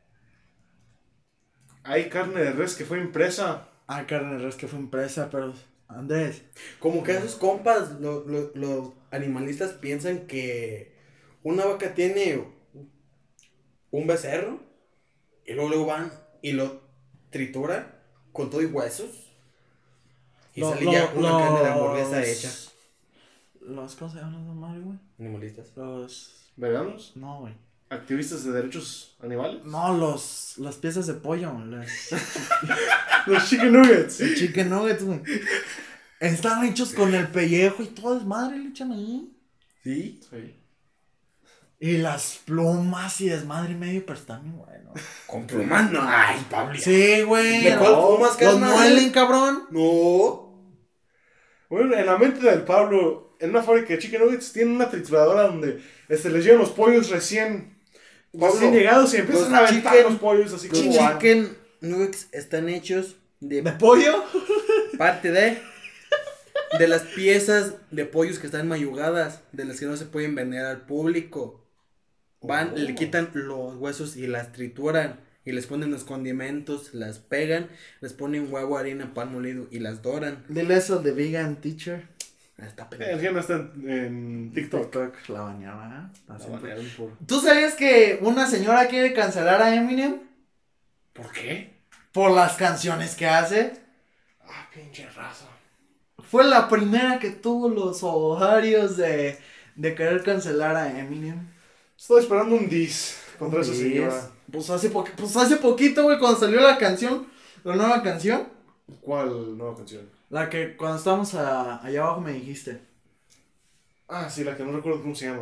Hay carne de res que fue impresa. Ah, carne de res que fue impresa, pero... Andrés. Como que esos compas, lo- lo- los animalistas piensan que una vaca tiene un becerro y luego, luego van y lo trituran con todo y huesos y Lo- sale lo- ya una carne de hamburguesa los- hecha. Los, ¿cómo se llaman los madre, güey? Animalistas. Los... ¿Veganos? No, güey. Activistas de derechos animales. No, los... Las piezas de pollo. Las... Los chicken nuggets. El chicken nuggets, güey. Están hechos con el pellejo y todo es madre, le echan ahí. ¿Sí? Sí. Y las plumas y desmadre y medio, pero están bien buenos. Con plumas, no. Ay, Pablo. Sí, güey. ¿De cuál plumas, Los carnal? muelen, cabrón. No. Bueno, en la mente del Pablo, en una fábrica de chicken nuggets tienen una trituradora donde este, les llevan los pollos recién, recién llegados y empiezan a aventar chicken, los pollos así como Los chicken nuggets están hechos de, ¿De pollo? parte de de las piezas de pollos que están mayugadas, de las que no se pueden vender al público. Van, Oh. le quitan los huesos y las trituran y les ponen los condimentos, las pegan, les ponen huevo, harina, pan molido y las doran. Dile eso de vegan teacher. Está El pendejo. que no está en, en TikTok. TikTok la bañaba. ¿eh? La Así fue. banearon por- ¿Tú sabías que una señora quiere cancelar a Eminem? ¿Por qué? Por las canciones que hace. Ah, pinche raza. Fue la primera que tuvo los ovarios de, de querer cancelar a Eminem. Estoy esperando un diss contra esa Yes. señora. Pues hace, po- pues hace poquito, güey, cuando salió la canción, la nueva canción. ¿Cuál nueva canción? La que cuando estábamos a- allá abajo me dijiste. Ah, sí, la que no recuerdo cómo se llama.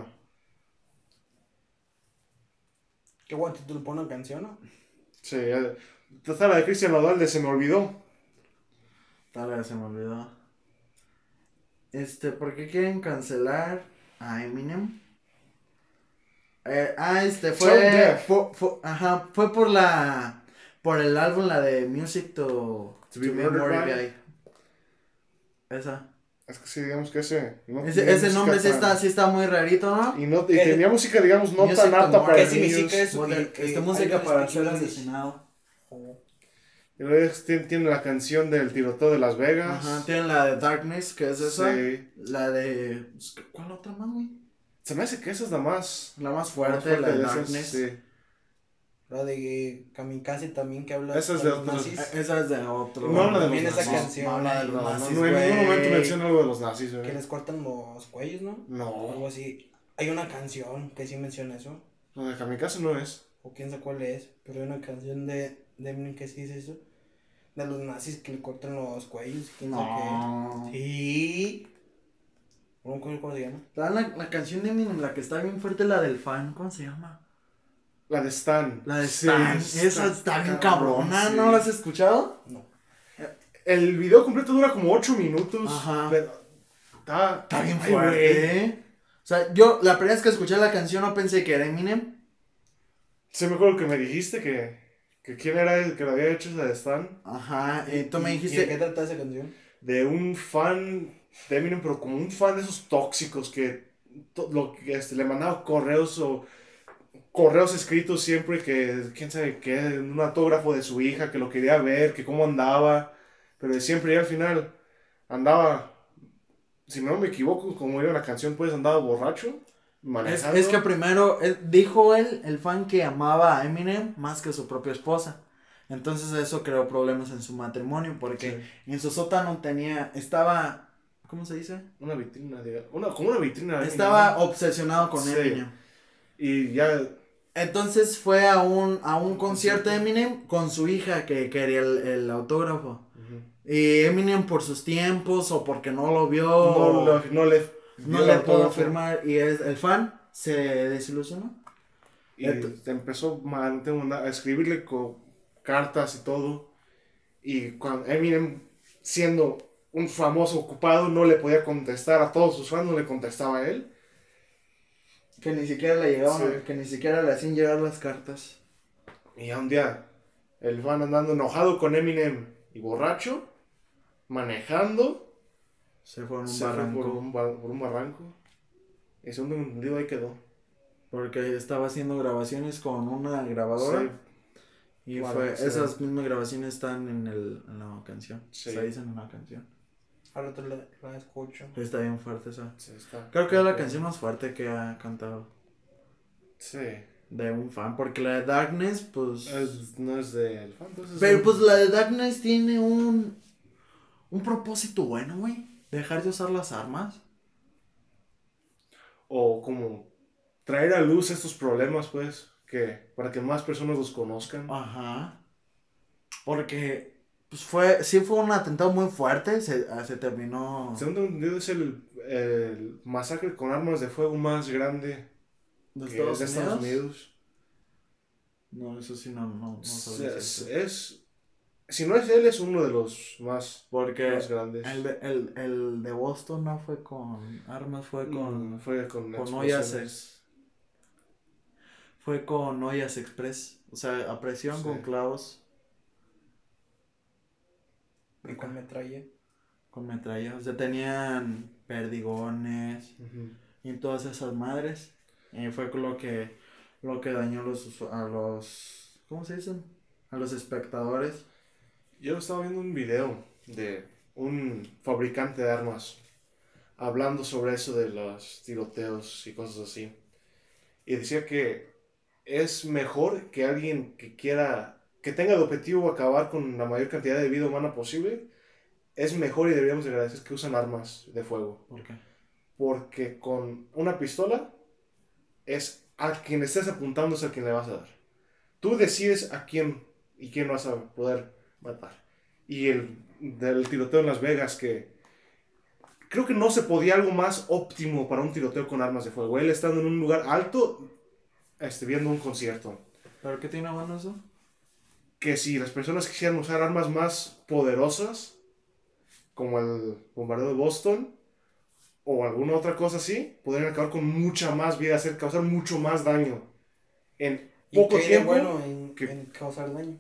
Qué buen título pone una canción, ¿no? Sí, eh, esta la de Cristian Nodal de Se me olvidó. Tal vez se me olvidó. Este, ¿por qué quieren cancelar a Eminem? Eh, ah, este, Tone fue, Deaf. fue, fue- ajá, fue por la, por el álbum, la de Music to, To be Murdered by. Esa. Es que sí, digamos que ese. No Ese, tenía ese música nombre sí tan- está, sí está muy rarito, ¿no? Y, no, y ¿Qué? tenía música, digamos, no Music tan to apta Murder. para ¿Qué significa niños. eso? Modern- que- este, que música alguien para speak ser English. asesinado. Y luego tiene, tiene la canción del tiroteo de Las Vegas. Ajá, tienen la de Darkness, que es esa. Sí. La de, ¿cuál otra más, güey? Se me hace que esa es la más, La más más fuerte, la de esas, Darkness. sí. La de Kamikaze también que habla Esa es con de los otros- nazis. Eh, Esa es de otro. No habla de También los esa nazis. canción. No habla de los No, no, nazis, no, en ningún güey. momento menciona algo de los nazis, güey. Que les cortan los cuellos, ¿no? O No, algo así. Hay una canción que sí menciona eso. lo de Kamikaze no es. O quién sabe cuál es. Pero hay una canción de, de Eminem que sí dice eso. De los nazis que le cortan los cuellos. ¿Quién sabe No. qué? Sí. No me acuerdo cómo se llama. La, la, la canción de Eminem, la que está bien fuerte, la del fan, ¿cómo se llama? La de Stan. La de Sí, Stan. Esa está bien cabrona, sí. ¿no la has escuchado? No. El video completo dura como ocho minutos. Ajá. Pero está, Está bien ay, fuerte, güey. ¿eh? O sea, yo la primera vez que escuché la canción no pensé que era Eminem. Se me acuerdo que me dijiste que, que quién era el que lo había hecho esa de Stan. Ajá, y tú me ¿Y de qué dijiste... trata esa canción? De un fan de Eminem, pero como un fan de esos tóxicos que, to- lo, que este, le mandaba correos o correos escritos siempre que, quién sabe qué, un autógrafo de su hija que lo quería ver, que cómo andaba, pero de siempre y al final andaba, si no me equivoco, como era la canción, pues andaba borracho, Es, manejando. es que primero eh, dijo él, el fan, que amaba a Eminem más que a su propia esposa. Entonces eso creó problemas en su matrimonio porque en su sótano tenía, estaba, ¿cómo se dice? Una vitrina, de, una, como una vitrina. de Estaba Eminem. obsesionado con Sí. Eminem. Y ya, Entonces fue a un, a un concierto de Eminem con su hija que quería el, el autógrafo. ujú. Y Eminem por sus tiempos o porque no lo vio, no, lo- no le, no dio le el pudo autógrafo. firmar y es, el fan se desilusionó. Y Ent- empezó man- te manda- a escribirle con cartas y todo. Y cuando Eminem, siendo un famoso ocupado, no le podía contestar a todos sus fans, no le contestaba a él. Que ni siquiera le llegaban, Sí. que ni siquiera le hacían llegar las cartas. Y ya un día, el fan andando enojado con Eminem y borracho, manejando, Se fue en un se fue barranco. por un, ba- por un barranco. Y según tengo entendido, ahí quedó. Porque estaba haciendo grabaciones con una grabadora. Sí. Y Bueno, fue, sí. esas mismas grabaciones están en, el, en la canción. Sí. Se dicen en la canción. Ahora te la, la escucho. Está bien fuerte esa. Sí, está. Creo que es la canción más fuerte que ha cantado. Sí. De un fan. Porque la de Darkness, pues. Es- no es del fan, entonces es Pero un- pues la de Darkness tiene un. Un propósito bueno, güey. Dejar de usar las armas. O como traer a luz estos problemas, pues, que para que más personas los conozcan. Ajá. Porque. Pues fue. Sí fue un atentado muy fuerte. Se, ah, se terminó. Según tengo entendido, es el, el masacre con armas de fuego más grande ¿De que Estados, es de Estados Unidos? Unidos. No, eso sí no, no, no sabría es, decirte. es Si no es él, es uno de los más, Porque más grandes. el de, el, el de Boston no fue con armas, fue con, Mm, fue con, con ollas, explosiones. ex- fue con ollas express, o sea, a presión Sí. con clavos, Y con metralla. con metralla, o sea, tenían perdigones Ujú. y todas esas madres, y fue con lo que, lo que dañó los, usu- a los, ¿cómo se dicen? A los espectadores. Yo estaba viendo un video de un fabricante de armas hablando sobre eso de los tiroteos y cosas así. Y decía que es mejor que alguien que quiera, que tenga de objetivo acabar con la mayor cantidad de vida humana posible, es mejor y deberíamos de agradecer que usan armas de fuego. ¿Por qué? Porque con una pistola es a quien estés apuntando es a quien le vas a dar. Tú decides a quién y quién vas a poder matar. Y el del tiroteo en Las Vegas, que creo que no se podía algo más óptimo para un tiroteo con armas de fuego. Él estando en un lugar alto, este, viendo un concierto. ¿Pero qué tiene bueno eso? Que si las personas quisieran usar armas más poderosas, como el bombardeo de Boston, o alguna otra cosa así, podrían acabar con mucha más vida, hacer, causar mucho más daño. En poco ¿Y qué tiempo, bueno en, que- en causar daño?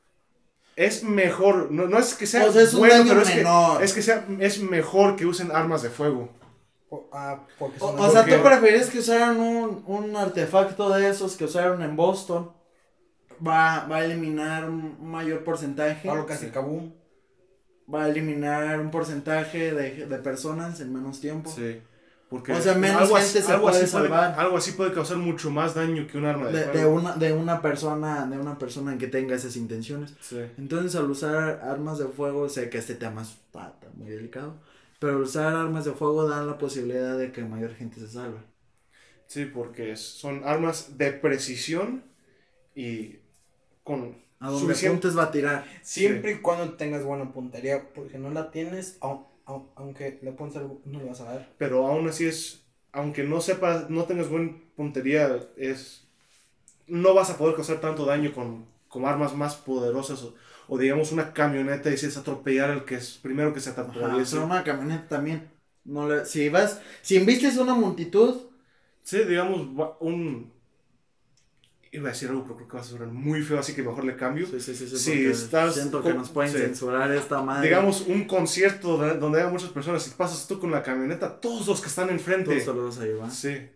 es mejor, no, no es que sea O sea, es un bueno, daño pero es que, menor. es que sea, es mejor que usen armas de fuego. Po- ah, porque O, son o más- sea, Porque- ¿tú prefieres que usaran un, un artefacto de esos que usaron en Boston? Va, va a eliminar un mayor porcentaje. Pablo casi Sí. Kabum. Va a eliminar un porcentaje de, de personas en menos tiempo. Sí. Porque O sea, menos algo gente así, se algo puede así salvar. algo así puede causar mucho más daño que un arma de, De, fuego. de una, de una persona, de una persona que tenga esas intenciones. Sí. Entonces, al usar armas de fuego, sé que este tema está, está muy delicado, pero al usar armas de fuego dan la posibilidad de que mayor gente se salve. Sí, porque son armas de precisión y con A donde suficiente... apuntes va a tirar. Siempre y cuando tengas buena puntería, porque no la tienes, au- au- aunque le pones algo, no le vas a dar. Pero aún así es, aunque no sepas, no tengas buena puntería, es, no vas a poder causar tanto daño con, con armas más poderosas o, o digamos una camioneta y dices atropellar al que es primero que se te Ajá, atraviese. pero una camioneta también. No le, si vas, si embistes una multitud, Sí, digamos va- un, iba a decir algo, pero creo que va a sonar muy feo, así que mejor le cambio. sí, sí, sí, sí, Si porque estás siento que con- nos pueden sí. censurar esta madre. Digamos un concierto de- donde haya muchas personas y pasas tú con la camioneta, todos los que están enfrente. todos se los vas a llevar. Sí.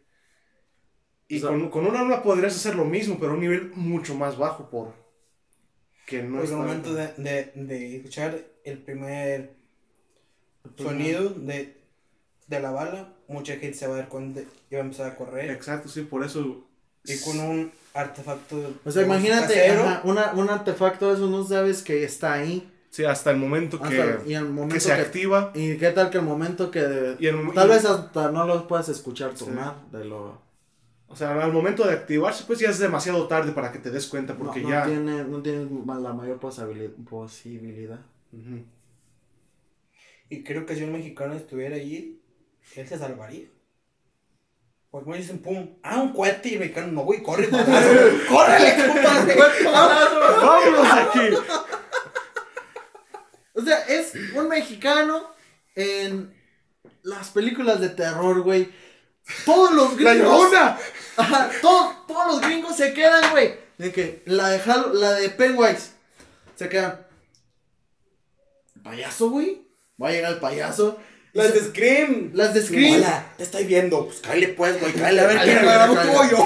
Y O sea- con, con un arma podrías hacer lo mismo, pero a un nivel mucho más bajo por que no Porque está- al momento de, de, de escuchar el primer sonido de, de la bala, mucha gente se va a dar cuenta y va a empezar a correr. Exacto, sí, por eso. Y con un artefacto O sea, imagínate, casero, ajá, una, un artefacto de eso no sabes que está ahí. Sí, hasta el momento que, Hasta, y el momento que se activa. Y qué tal que el momento que... Y el- tal y- vez hasta no lo puedas escuchar Sí. tornar de lo... O sea, al momento de activarse, pues ya es demasiado tarde para que te des cuenta, No, porque no ya. tiene, no tienes ma- la mayor posabili- posibilidad. Ujú. y creo que si un mexicano estuviera allí, él se salvaría. Porque me dicen, pum, ah, un cohete y el mexicano, no, güey, corre, balazo, córrele, compadre. ¡Vámonos aquí! O sea, es un mexicano en las películas de terror, güey. Todos los ¡La gringos... Llorona! Ajá, todos, todos los gringos se quedan, güey. De que la de Halo- la de Pennywise. Se quedan. ¿Payaso, güey? Va a llegar el payaso. Y Las se- de Scream. Las de Scream. Hola, te estoy viendo. Pues cállate pues, güey, cállate a ver Cállate, quién agarra un cállate. pollo.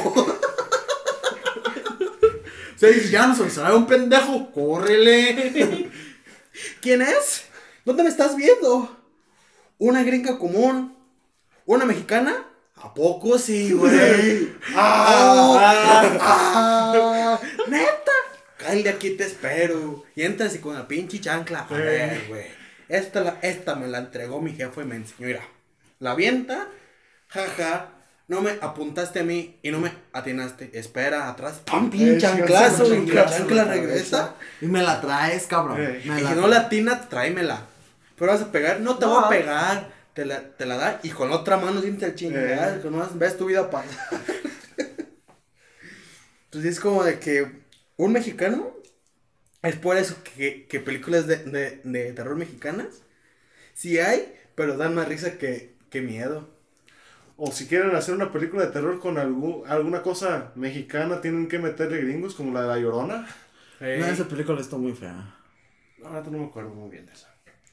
O sea, dice, ya no se sabe un pendejo. Córrele. ¿Quién es? ¿Dónde me estás viendo? ¿Una gringa común? ¿Una mexicana? ¿A poco sí, güey? ¡Ah! ah, ah, ¡Neta! Cállate, aquí te espero. Y entras y con la pinche chancla. A ver, güey. Esta, la, esta me la entregó mi jefe y me enseñó. Mira, la avienta. Jaja. No me apuntaste a mí y no me atinaste. Espera, atrás. ¡Pam! Pinche chanclazo. Y la chancla regresa. Y me la traes, cabrón. Eh, Me Y la si no la atinas, tráemela. Pero vas a pegar, no te No. voy a pegar. Te la, te la da y con la otra mano siente el chingar. Eh. Que nomás ves tu vida pasar. Entonces es como de que un mexicano Es por eso que, que películas de, de, de terror mexicanas sí hay, pero dan más risa que, que miedo. O si quieren hacer una película de terror con algún, alguna cosa mexicana, tienen que meterle gringos, como la de La Llorona. Ey. No, esa película está muy fea. Ahora no me acuerdo muy bien de esa.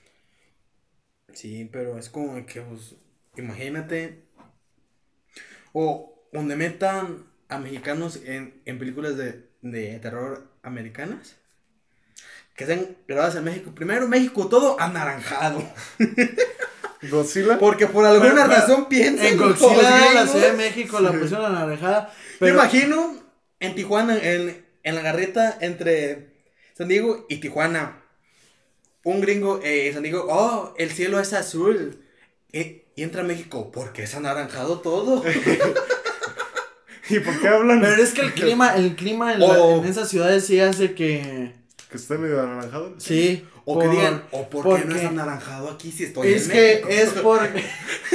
Sí, pero es como que, pues, imagínate. O donde metan a mexicanos en, en películas de, de terror americanas. Que sean grabadas en México. Primero, México todo anaranjado. ¿Godzilla? Porque por alguna Pero- pero razón piensan En los Godzilla, la gringos. Ciudad de México, la pusieron anaranjada. Me Pero imagino en Tijuana, en, en la garreta entre San Diego y Tijuana. Un gringo eh, en San Diego, oh, el cielo es azul. Y, y entra a México, porque es anaranjado todo. ¿Y por qué hablan? Pero es que el clima, el clima en, la- O- en esas ciudades sí hace que. Que está medio anaranjado. Sí. O que por- digan, o por qué no es porque- anaranjado aquí si estoy Es en que México. es porque.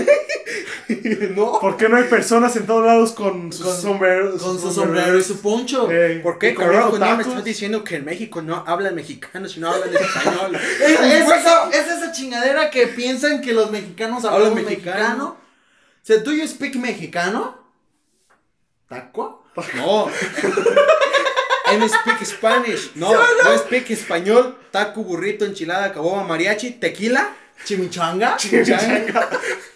No. ¿Por qué no hay personas en todos lados con sus Con- sombreros? Con su sus sombrero y su poncho. Ey, ¿Por qué, y comiendo carajo, no me tacos? estás diciendo que en México no hablan mexicano, sino hablan español? Es, es esa, es esa chingadera que piensan que los mexicanos Hablan hablan mexicano. mexicano. O sea, ¿do you speak mexicano? ¿Taco? No. En speak Spanish. No, no speak español. Taco, burrito, enchilada, caboba, mariachi, tequila. ¿Chimichanga? Chimichanga.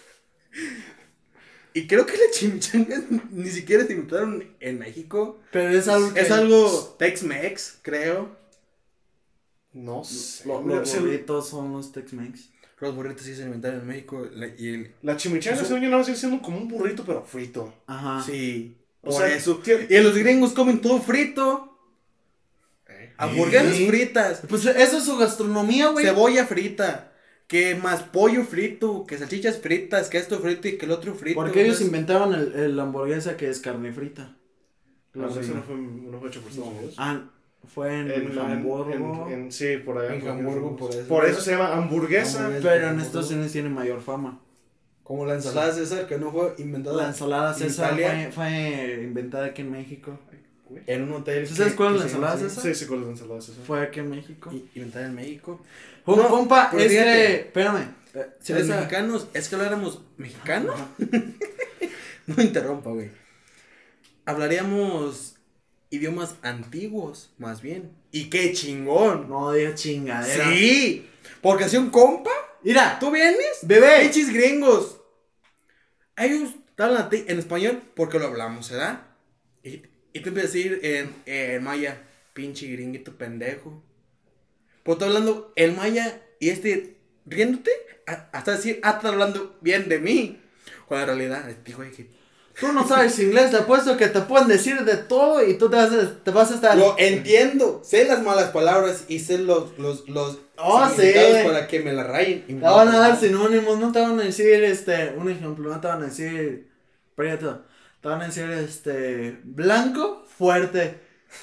Y creo que las chimichangas ni siquiera se inventaron en México. Pero es algo que... Es algo Tex-Mex, creo. No sé. Lo- Mira, los se- burritos son los Tex-Mex. Los burritos sí se inventaron en México. la- y el, La chimichanga, según yo, no sigue siendo como un burrito, pero frito. Ajá. sí, O por sea, eso. tiene- Y los gringos comen todo frito. Hamburguesas Sí. fritas. Pues eso es su gastronomía, güey. Cebolla frita. Que más pollo frito. Que salchichas fritas. Que esto frito y que el otro frito. Porque ellos ¿no? inventaron el, el hamburguesa que es carne frita. No, Sí. eso no fue, no fue hecho por Estados Unidos. Ah, fue en, En- en- Hamburgo. en- en- sí, por allá. En por Hamburgo, allá. por eso. Por eso se llama hamburguesa. Hamburguesa. Pero en Estados Unidos tiene mayor fama. Como la ensalada César, que no fue inventada La ensalada en César Italia, fue, fue inventada aquí en México. en un hotel. ¿Tú sabes que- cuál es que la se llama ensalada así. César? Sí, sí, con las ensaladas. Eso. Fue aquí en México. Y- Inventada en México. Un No, compa, pero es fíjate, que. Espérame. eh, Si los esa- mexicanos, es que habláramos mexicano. No me interrumpa, güey. Hablaríamos idiomas antiguos, más bien. Y qué chingón. No digas chingadera. Sí. Porque si un compa, Mira, tú vienes, bebé. pinches gringos. Ellos hablan a ti en español porque lo hablamos, ¿verdad? Y, y tú empiezas a decir en, en maya, pinche gringuito pendejo. Pues estoy hablando en maya y este riéndote a- hasta decir, ah, estás hablando bien de mí. Cuando en realidad, este hijo de que... Tú no sabes inglés, te apuesto que te pueden decir de todo y tú te vas a, te vas a estar. Lo entiendo, sé las malas palabras y sé los, los, los Oh, significados sí. para que me la rayen. y me Te van a la- dar sinónimos, no te van a decir, este, un ejemplo, no te van a decir, prieto, te van a decir, este, blanco, fuerte.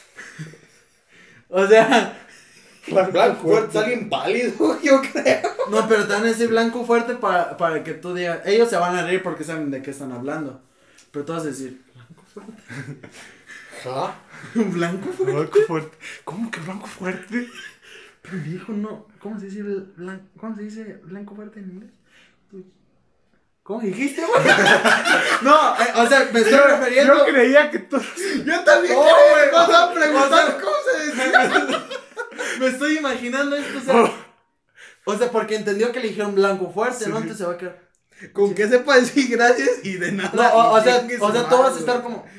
O sea, Blanco, fuerte, alguien pálido, yo creo. no, pero te van a decir blanco fuerte para, para que tú digas, ellos se van a reír porque saben de qué están hablando, pero tú vas a decir, ¿Ah? blanco fuerte, Blanco fuerte. ¿Cómo que blanco fuerte? pero viejo, no, ¿cómo se dice blanco, cómo se dice blanco fuerte en inglés? ¿Cómo dijiste, güey? No, eh, o sea, me estoy Yo, refiriendo. yo creía que tú. Yo también No, creo, güey, no, o sea, no, preguntando o sea- cómo se decía. Me estoy imaginando esto, o sea. O sea, porque entendió que le dijeron blanco fuerte, ¿no? Sí. Entonces se va a quedar. Con que sepa decir gracias y de nada. No, o, o y sea, chingue o su sea, tú vas a madre, estar güey. como.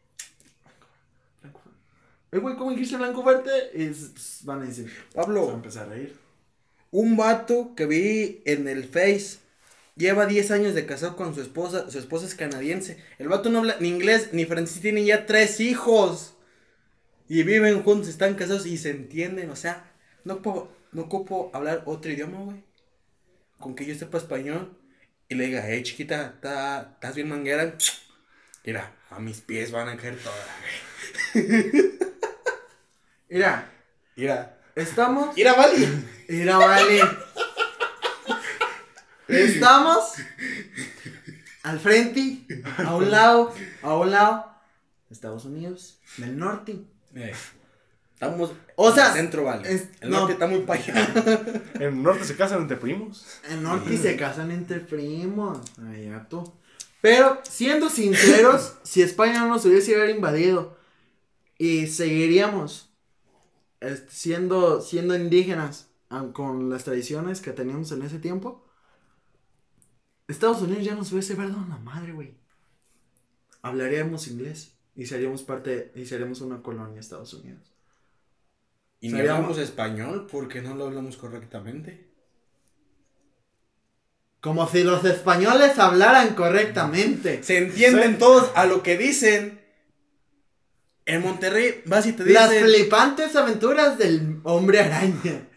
Eh, güey, ¿cómo dijiste blanco fuerte? Y s- s- van a decir. Se va a Pablo, empezar a reír. un vato que vi en el Face lleva diez años de casado con su esposa. Su esposa es canadiense. El vato no habla ni inglés ni francés. Tiene ya tres hijos. Y viven juntos, están casados y se entienden. O sea, no puedo, no ocupo hablar otro idioma, güey. Con que yo sepa español y le diga, hey, chiquita, ¿tá- ¿estás bien manguera? Mira, a mis pies van a caer todas, güey. Mira, Mira, estamos. mira, Vali. Mira, vale. Estamos al frente, a un lado, a un lado, Estados Unidos, del norte. Eh, Estamos O sea, en el centro, vale. es- el no. norte está muy para allá. En el norte se casan entre primos. En norte y se casan entre primos. Ay, ya tú. Pero, siendo sinceros, si España no nos hubiese hubiera invadido y seguiríamos este, siendo, siendo indígenas aun con las tradiciones que teníamos en ese tiempo, Estados Unidos ya nos hubiese dado la madre, güey. Hablaríamos inglés y seríamos parte, y seríamos una colonia de Estados Unidos. Y no Seríamos- hablamos español porque no lo hablamos correctamente. Como si los españoles hablaran correctamente. Se entienden Sí. todos a lo que dicen. En Monterrey vas y te dicen. Las flipantes aventuras del hombre araña.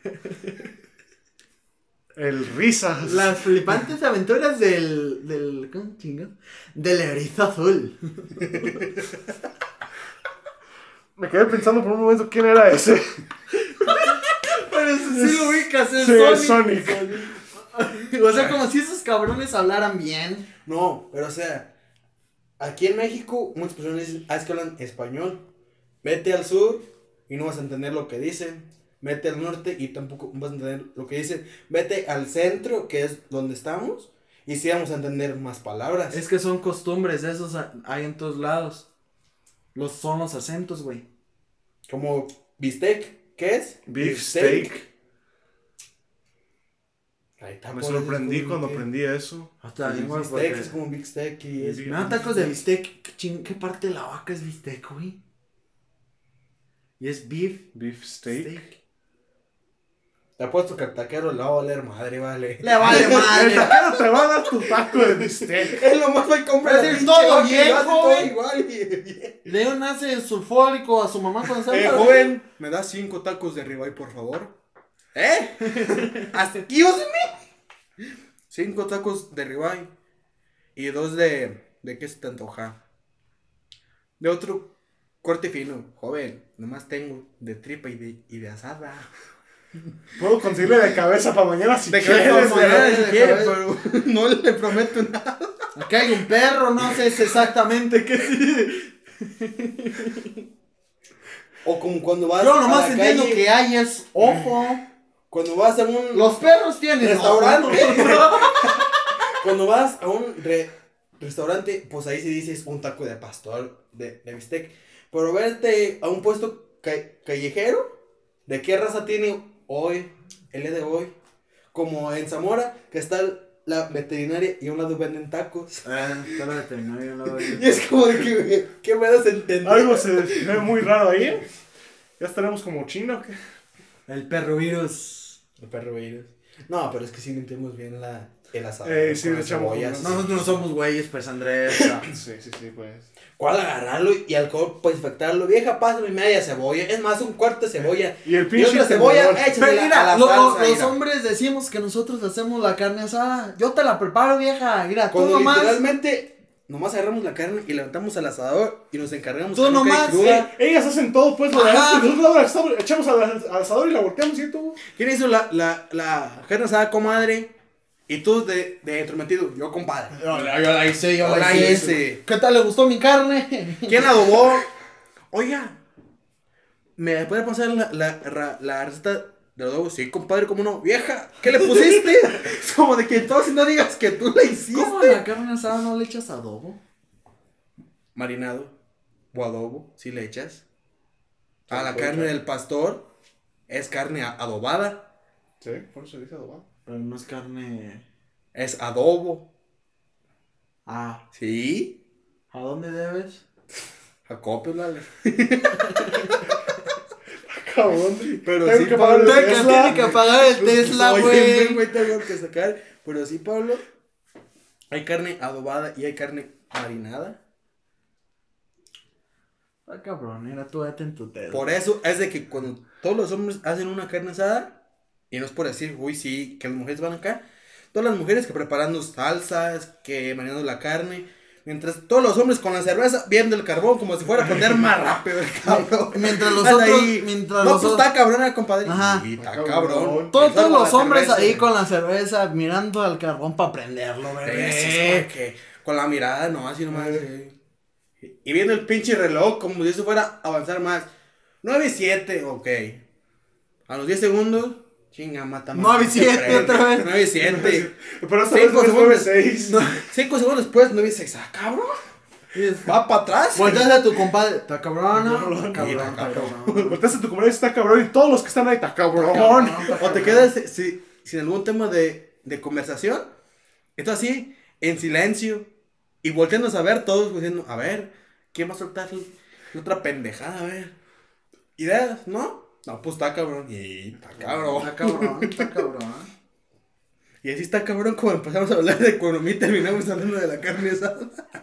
El risas. Las flipantes aventuras del. del. ¿Cómo chingas? Del erizo azul. Me quedé pensando por un momento quién era ese. Pero eso sí lo ubicas, es Sí, es Sonic. Sonic. O sea, como si esos cabrones hablaran bien. No, pero o sea, aquí en México muchas personas dicen, ah, es que hablan español. Vete al sur y no vas a entender lo que dicen. Vete al norte y tampoco vas a entender lo que dicen. Vete al centro, que es donde estamos, y sí vamos a entender más palabras. Es que son costumbres, esos a- hay en todos lados. Los son los acentos, güey. Como bistec, ¿qué es? Beef steak. Ahí está, Me por eso sorprendí es como cuando que- aprendí eso. Hasta bien, güey, Bistec porque- es como bistec y es... Sí. Me dan tacos de bistec. ¿Qué, ching- qué parte de la vaca es bistec, güey? Y es beef Beef steak. steak. Te apuesto que al taquero le va a valer madre, vale. Le vale El madre. taquero te va a dar tu taco de bistec. Es lo más va a comprar. Es la decir, pinche todo vaca y lo viejo, hace todo güey. igual y- León hace sulfólico a su mamá cuando estaba. Eh, joven, ¿me das cinco tacos de ribeye, por favor? ¿Eh? ¿Excuse me? Cinco tacos de ribeye y dos de... ¿De qué se te antoja? De otro corte fino. Joven, nomás tengo de tripa y de, y de asada. Puedo conseguirle de cabeza para mañana si De quieres. cabeza, ¿verdad? mañana si de quiere, cabeza. pero no le prometo nada. Aquí hay un perro, no sé exactamente qué es. O como cuando vas Yo a nomás la entiendo calle, que hay es ojo. Cuando vas a un... Los perros tienen Restaurante. ojo. Cuando vas a un re- restaurante, pues ahí sí dices un taco de pastor, de, de bistec. Pero verte a un puesto ca- callejero, ¿de qué raza tiene hoy, el día de hoy? Como en Zamora, que está la veterinaria y a un lado venden tacos. Ah, está la veterinaria, no la Y es como de que, ¿qué me das a entender? Algo se ve muy raro ahí. ¿eh? Ya estaremos como China o qué. El perro virus. El perro virus. No, pero es que sí limpiamos bien la, el asado. Eh, sí, con le las echamos cebollas. con- Nosotros no somos güeyes, pues Andrés. Sí, sí, sí, pues. ¿Cuál agarrarlo y alcohol para infectarlo? Vieja, pásame media cebolla. Es más, un cuarto de cebolla. Y el Y pinche otra cebolla, tenedor. échasela Pero a mira, la lo- lo- salsa, los mira. hombres decimos que nosotros hacemos la carne asada. Yo te la preparo, vieja. Mira, tú Cuando nomás. literalmente nomás agarramos la carne y levantamos al asador y nos encargamos Tú que no quede nomás, cruda. Sí, ellas hacen todo, pues, lo de Ajá. antes, nosotros la asador, echamos al, al asador y la volteamos y todo. ¿Quién hizo la, la, la carne asada, comadre? Y tú de, de entrometido, yo compadre. Yo, la- yo la hice, yo Yo la la hice. hice. ¿Qué tal le gustó mi carne? ¿Quién adobó? Oiga, ¿me puede pasar la, la, la, la receta de adobo? Sí, compadre, ¿cómo no? Vieja, ¿qué le pusiste? Es como de que todos no digas que tú la hiciste. ¿Cómo a la carne asada no le echas adobo? Marinado o adobo, si le echas. A Sí, la puede carne echar. del pastor es carne a- adobada. Sí, por eso se dice adobado. Pero no es carne. Es adobo. Ah, ¿Sí? ¿a dónde debes? Acópela. Cabrón. Pero Tengo sí, que pagar Pablo. el Teca, Tesla. tiene que pagar el Tesla, Oye, güey. güey, tengo que sacar. Pero sí, Pablo. Hay carne adobada y hay carne marinada. Ah, cabrón, era tú date en tu Tesla. Por eso es de que cuando todos los hombres hacen una carne asada, y no es por decir, uy, sí, que las mujeres van acá, todas las mujeres que preparando salsas, que marinando la carne, mientras todos los hombres con la cerveza viendo el carbón como si fuera a prender más rápido el cabrón. Mientras los Anda otros- ahí, mientras no, los pues otros- está cabrona, compadre. Ajá. Y está Está cabrón. cabrón. Todos, todos Con la los hombres cerveza, ahí güey. con la cerveza mirando al carbón para prenderlo, Sí, bebé. sí, es como que con la mirada, no, así nomás. sí. Y viendo el pinche reloj como si eso fuera a avanzar más. nueve y siete, ok. A los diez segundos, chinga, mata más. nueve y siete otra vez. nueve y siete. Pero esta vez cinco es nueve segundos. seis. cinco segundos después, nueve y seis. Ah, cabrón. Va para atrás. Volteas a tu compadre. Está cabrón, ¿no? No, no, Está cabrón, está está cabrón. cabrón. Volteas a tu comunidad y está cabrón. Y todos los que están ahí está cabrón. Cabrón, está O te cabrón. quedas si- sin algún tema de, de conversación. Esto así, en silencio. Y volteando a ver todos diciendo, a ver, ¿quién va a soltar la otra pendejada? A ver. ¿Ideas? ¿No? No, pues está cabrón. Y está cabrón. Está cabrón, está cabrón. Y así está cabrón como empezamos a hablar de economía y terminamos hablando de la carne asada.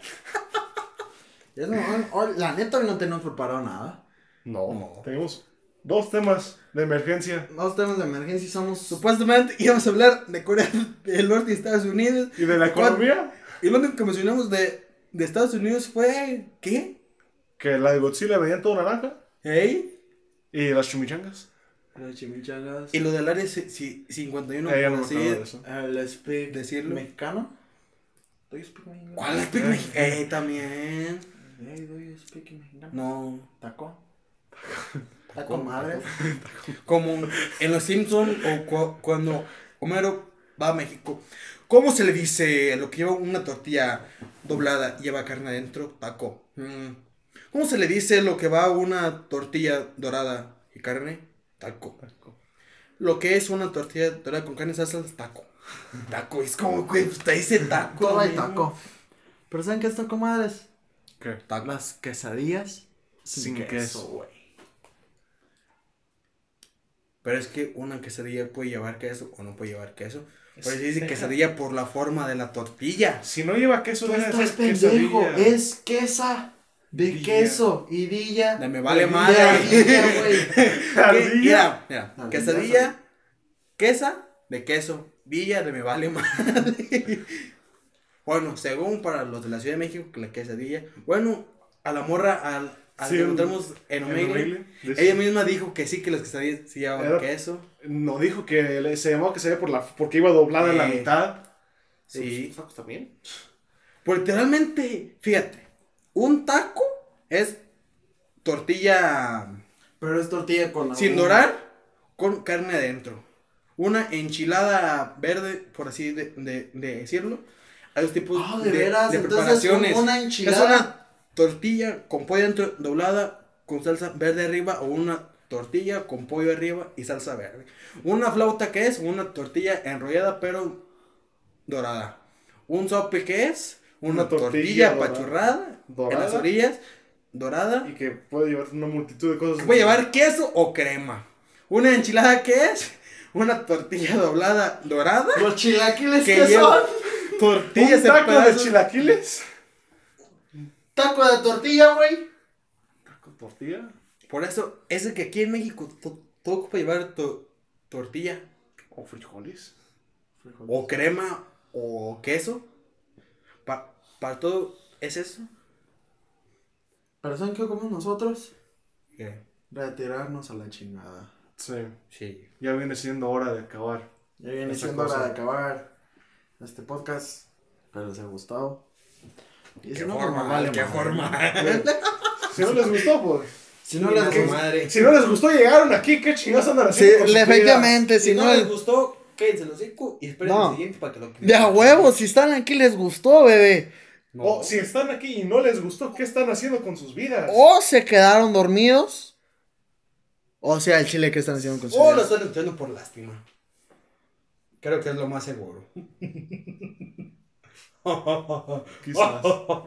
Es normal. Oh, la neta, hoy no tenemos preparado nada. No, No. tenemos dos temas de emergencia. Dos temas de emergencia y somos. Supuestamente íbamos a hablar de Corea del Norte y Estados Unidos. ¿Y de la economía? Y lo único que mencionamos de, de Estados Unidos fue... ¿Qué? Que la de Godzilla venía todo naranja. ¿Ey? Y las chimichangas. Las chimichangas. Y lo del área ci- ci- cincuenta y uno, Eh, ya por no me así acuerdo de eso. El speak. decirlo. ¿Mexicano? ¿Do you speak mexicano? ¿Cuál es Pic Mex- Ey, también. Hey, do you speak mexicano? No. ¿Taco? ¿Taco madre? Como en Los Simpsons o cu- cuando Homero va a México. ¿Cómo se le dice a lo que lleva una tortilla doblada y lleva carne adentro? Taco. Mm. ¿Cómo se le dice lo que va a una tortilla dorada y carne? Taco. Lo que es una tortilla dorada con carne y salsa es taco. Taco, es como, güey, usted dice taco. Todo hay amigo. taco. ¿Pero saben qué es taco madres? ¿Qué? Taco. Las quesadillas Sin queso. güey. Pero es que una quesadilla puede llevar queso o no puede llevar queso. Pero Es- se dice deja- quesadilla por la forma de la tortilla. Si no lleva queso, Tú deja de estás ser pendejo. quesadilla. Es quesa de Dilla. queso y dilla. De me vale de madre. ardilla, güey. ¿Qué? Ardilla. Mira, mira, Ardilla, quesadilla, quesa de queso, villa de me vale madre. Bueno, según para los de la Ciudad de México, que la quesadilla, bueno, a la morra, al, al Sí, que encontramos en en Omegle, Omegle, de- ella misma dijo que sí, que las quesadillas sí llevaban Era- queso. No, dijo que le- se llamaba quesadilla por la, porque iba doblada en la Eh, mitad. Sí. Pues, tacos también. Pues literalmente, fíjate, un taco es tortilla Pero es tortilla con sin algún- dorar con carne adentro. Una enchilada verde, por así de, de- de decirlo. Hay dos tipos Ah, de de, veras, de entonces preparaciones. una Es enchilada. una tortilla con pollo dentro doblada con salsa verde arriba o una tortilla con pollo arriba y salsa verde. Una flauta que es una tortilla enrollada pero dorada. Un sope que es una, Una tortilla tortilla, dorada. apachurrada en Dorada. las orillas, dorada. Y que puede llevar una multitud de cosas. Puede llevar queso o crema. Una enchilada que es una tortilla doblada dorada. Los chilaquiles Que que lleva- son. Tortillas ¿Un en taco de pedazos. chilaquiles? Taco de tortilla, güey. ¿Taco de tortilla? Por eso, es que aquí en México to- todo ocupa llevar to- tortilla ¿O frijoles? o crema o queso. Pa- para todo es eso. ¿Pero saben qué comemos nosotros? ¿Qué? Retirarnos a la chingada. Sí. Sí. Ya viene siendo hora de acabar. Ya viene Esa siendo cosa. hora de acabar este podcast. Espero les haya gustado. Y ¿Qué si no, forma? pues, vale ¿Qué madre. forma? Si no les gustó, pues. Si no les Chinga su gustó. madre. Si no les gustó, llegaron aquí. ¿Qué chingados andan Sí, haciendo? con sus efectivamente, Si si no no les gustó, quédense los hocico y esperen No. el siguiente para que lo De a huevo, si están aquí les gustó, bebé. No. vidas? O si están aquí y no les gustó, ¿qué están haciendo con sus vidas? O se quedaron dormidos. O sea, el chile que están haciendo con su O vida. lo están escuchando por lástima. Creo que es lo más seguro. Quizás.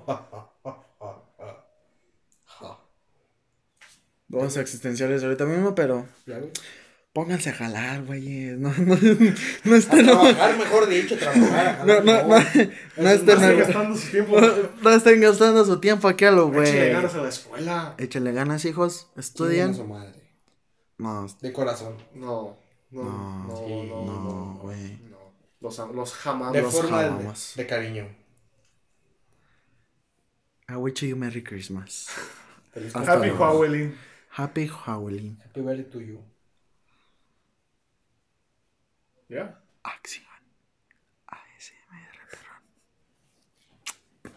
Dos existenciales ahorita mismo, pero ¿Ya ves? pónganse a jalar, güey. No, no, no A estén, no, trabajar, mejor dicho, trabajar. no, no, no, no estén, No están no, gastando su tiempo. no estén gastando su tiempo aquí a lo Échale güey. ganas a la escuela. Échale ganas, hijos. Chingan Estudian. a su madre. No, De corazón. No, no, No, no, sí, no, no, no, güey. no. Los, los jamás. De los forma de, jamás. de cariño. I wish you Merry Christmas. Feliz Hasta Happy luego. Halloween. Happy Halloween. Happy birthday to you. ¿Ya? Acción.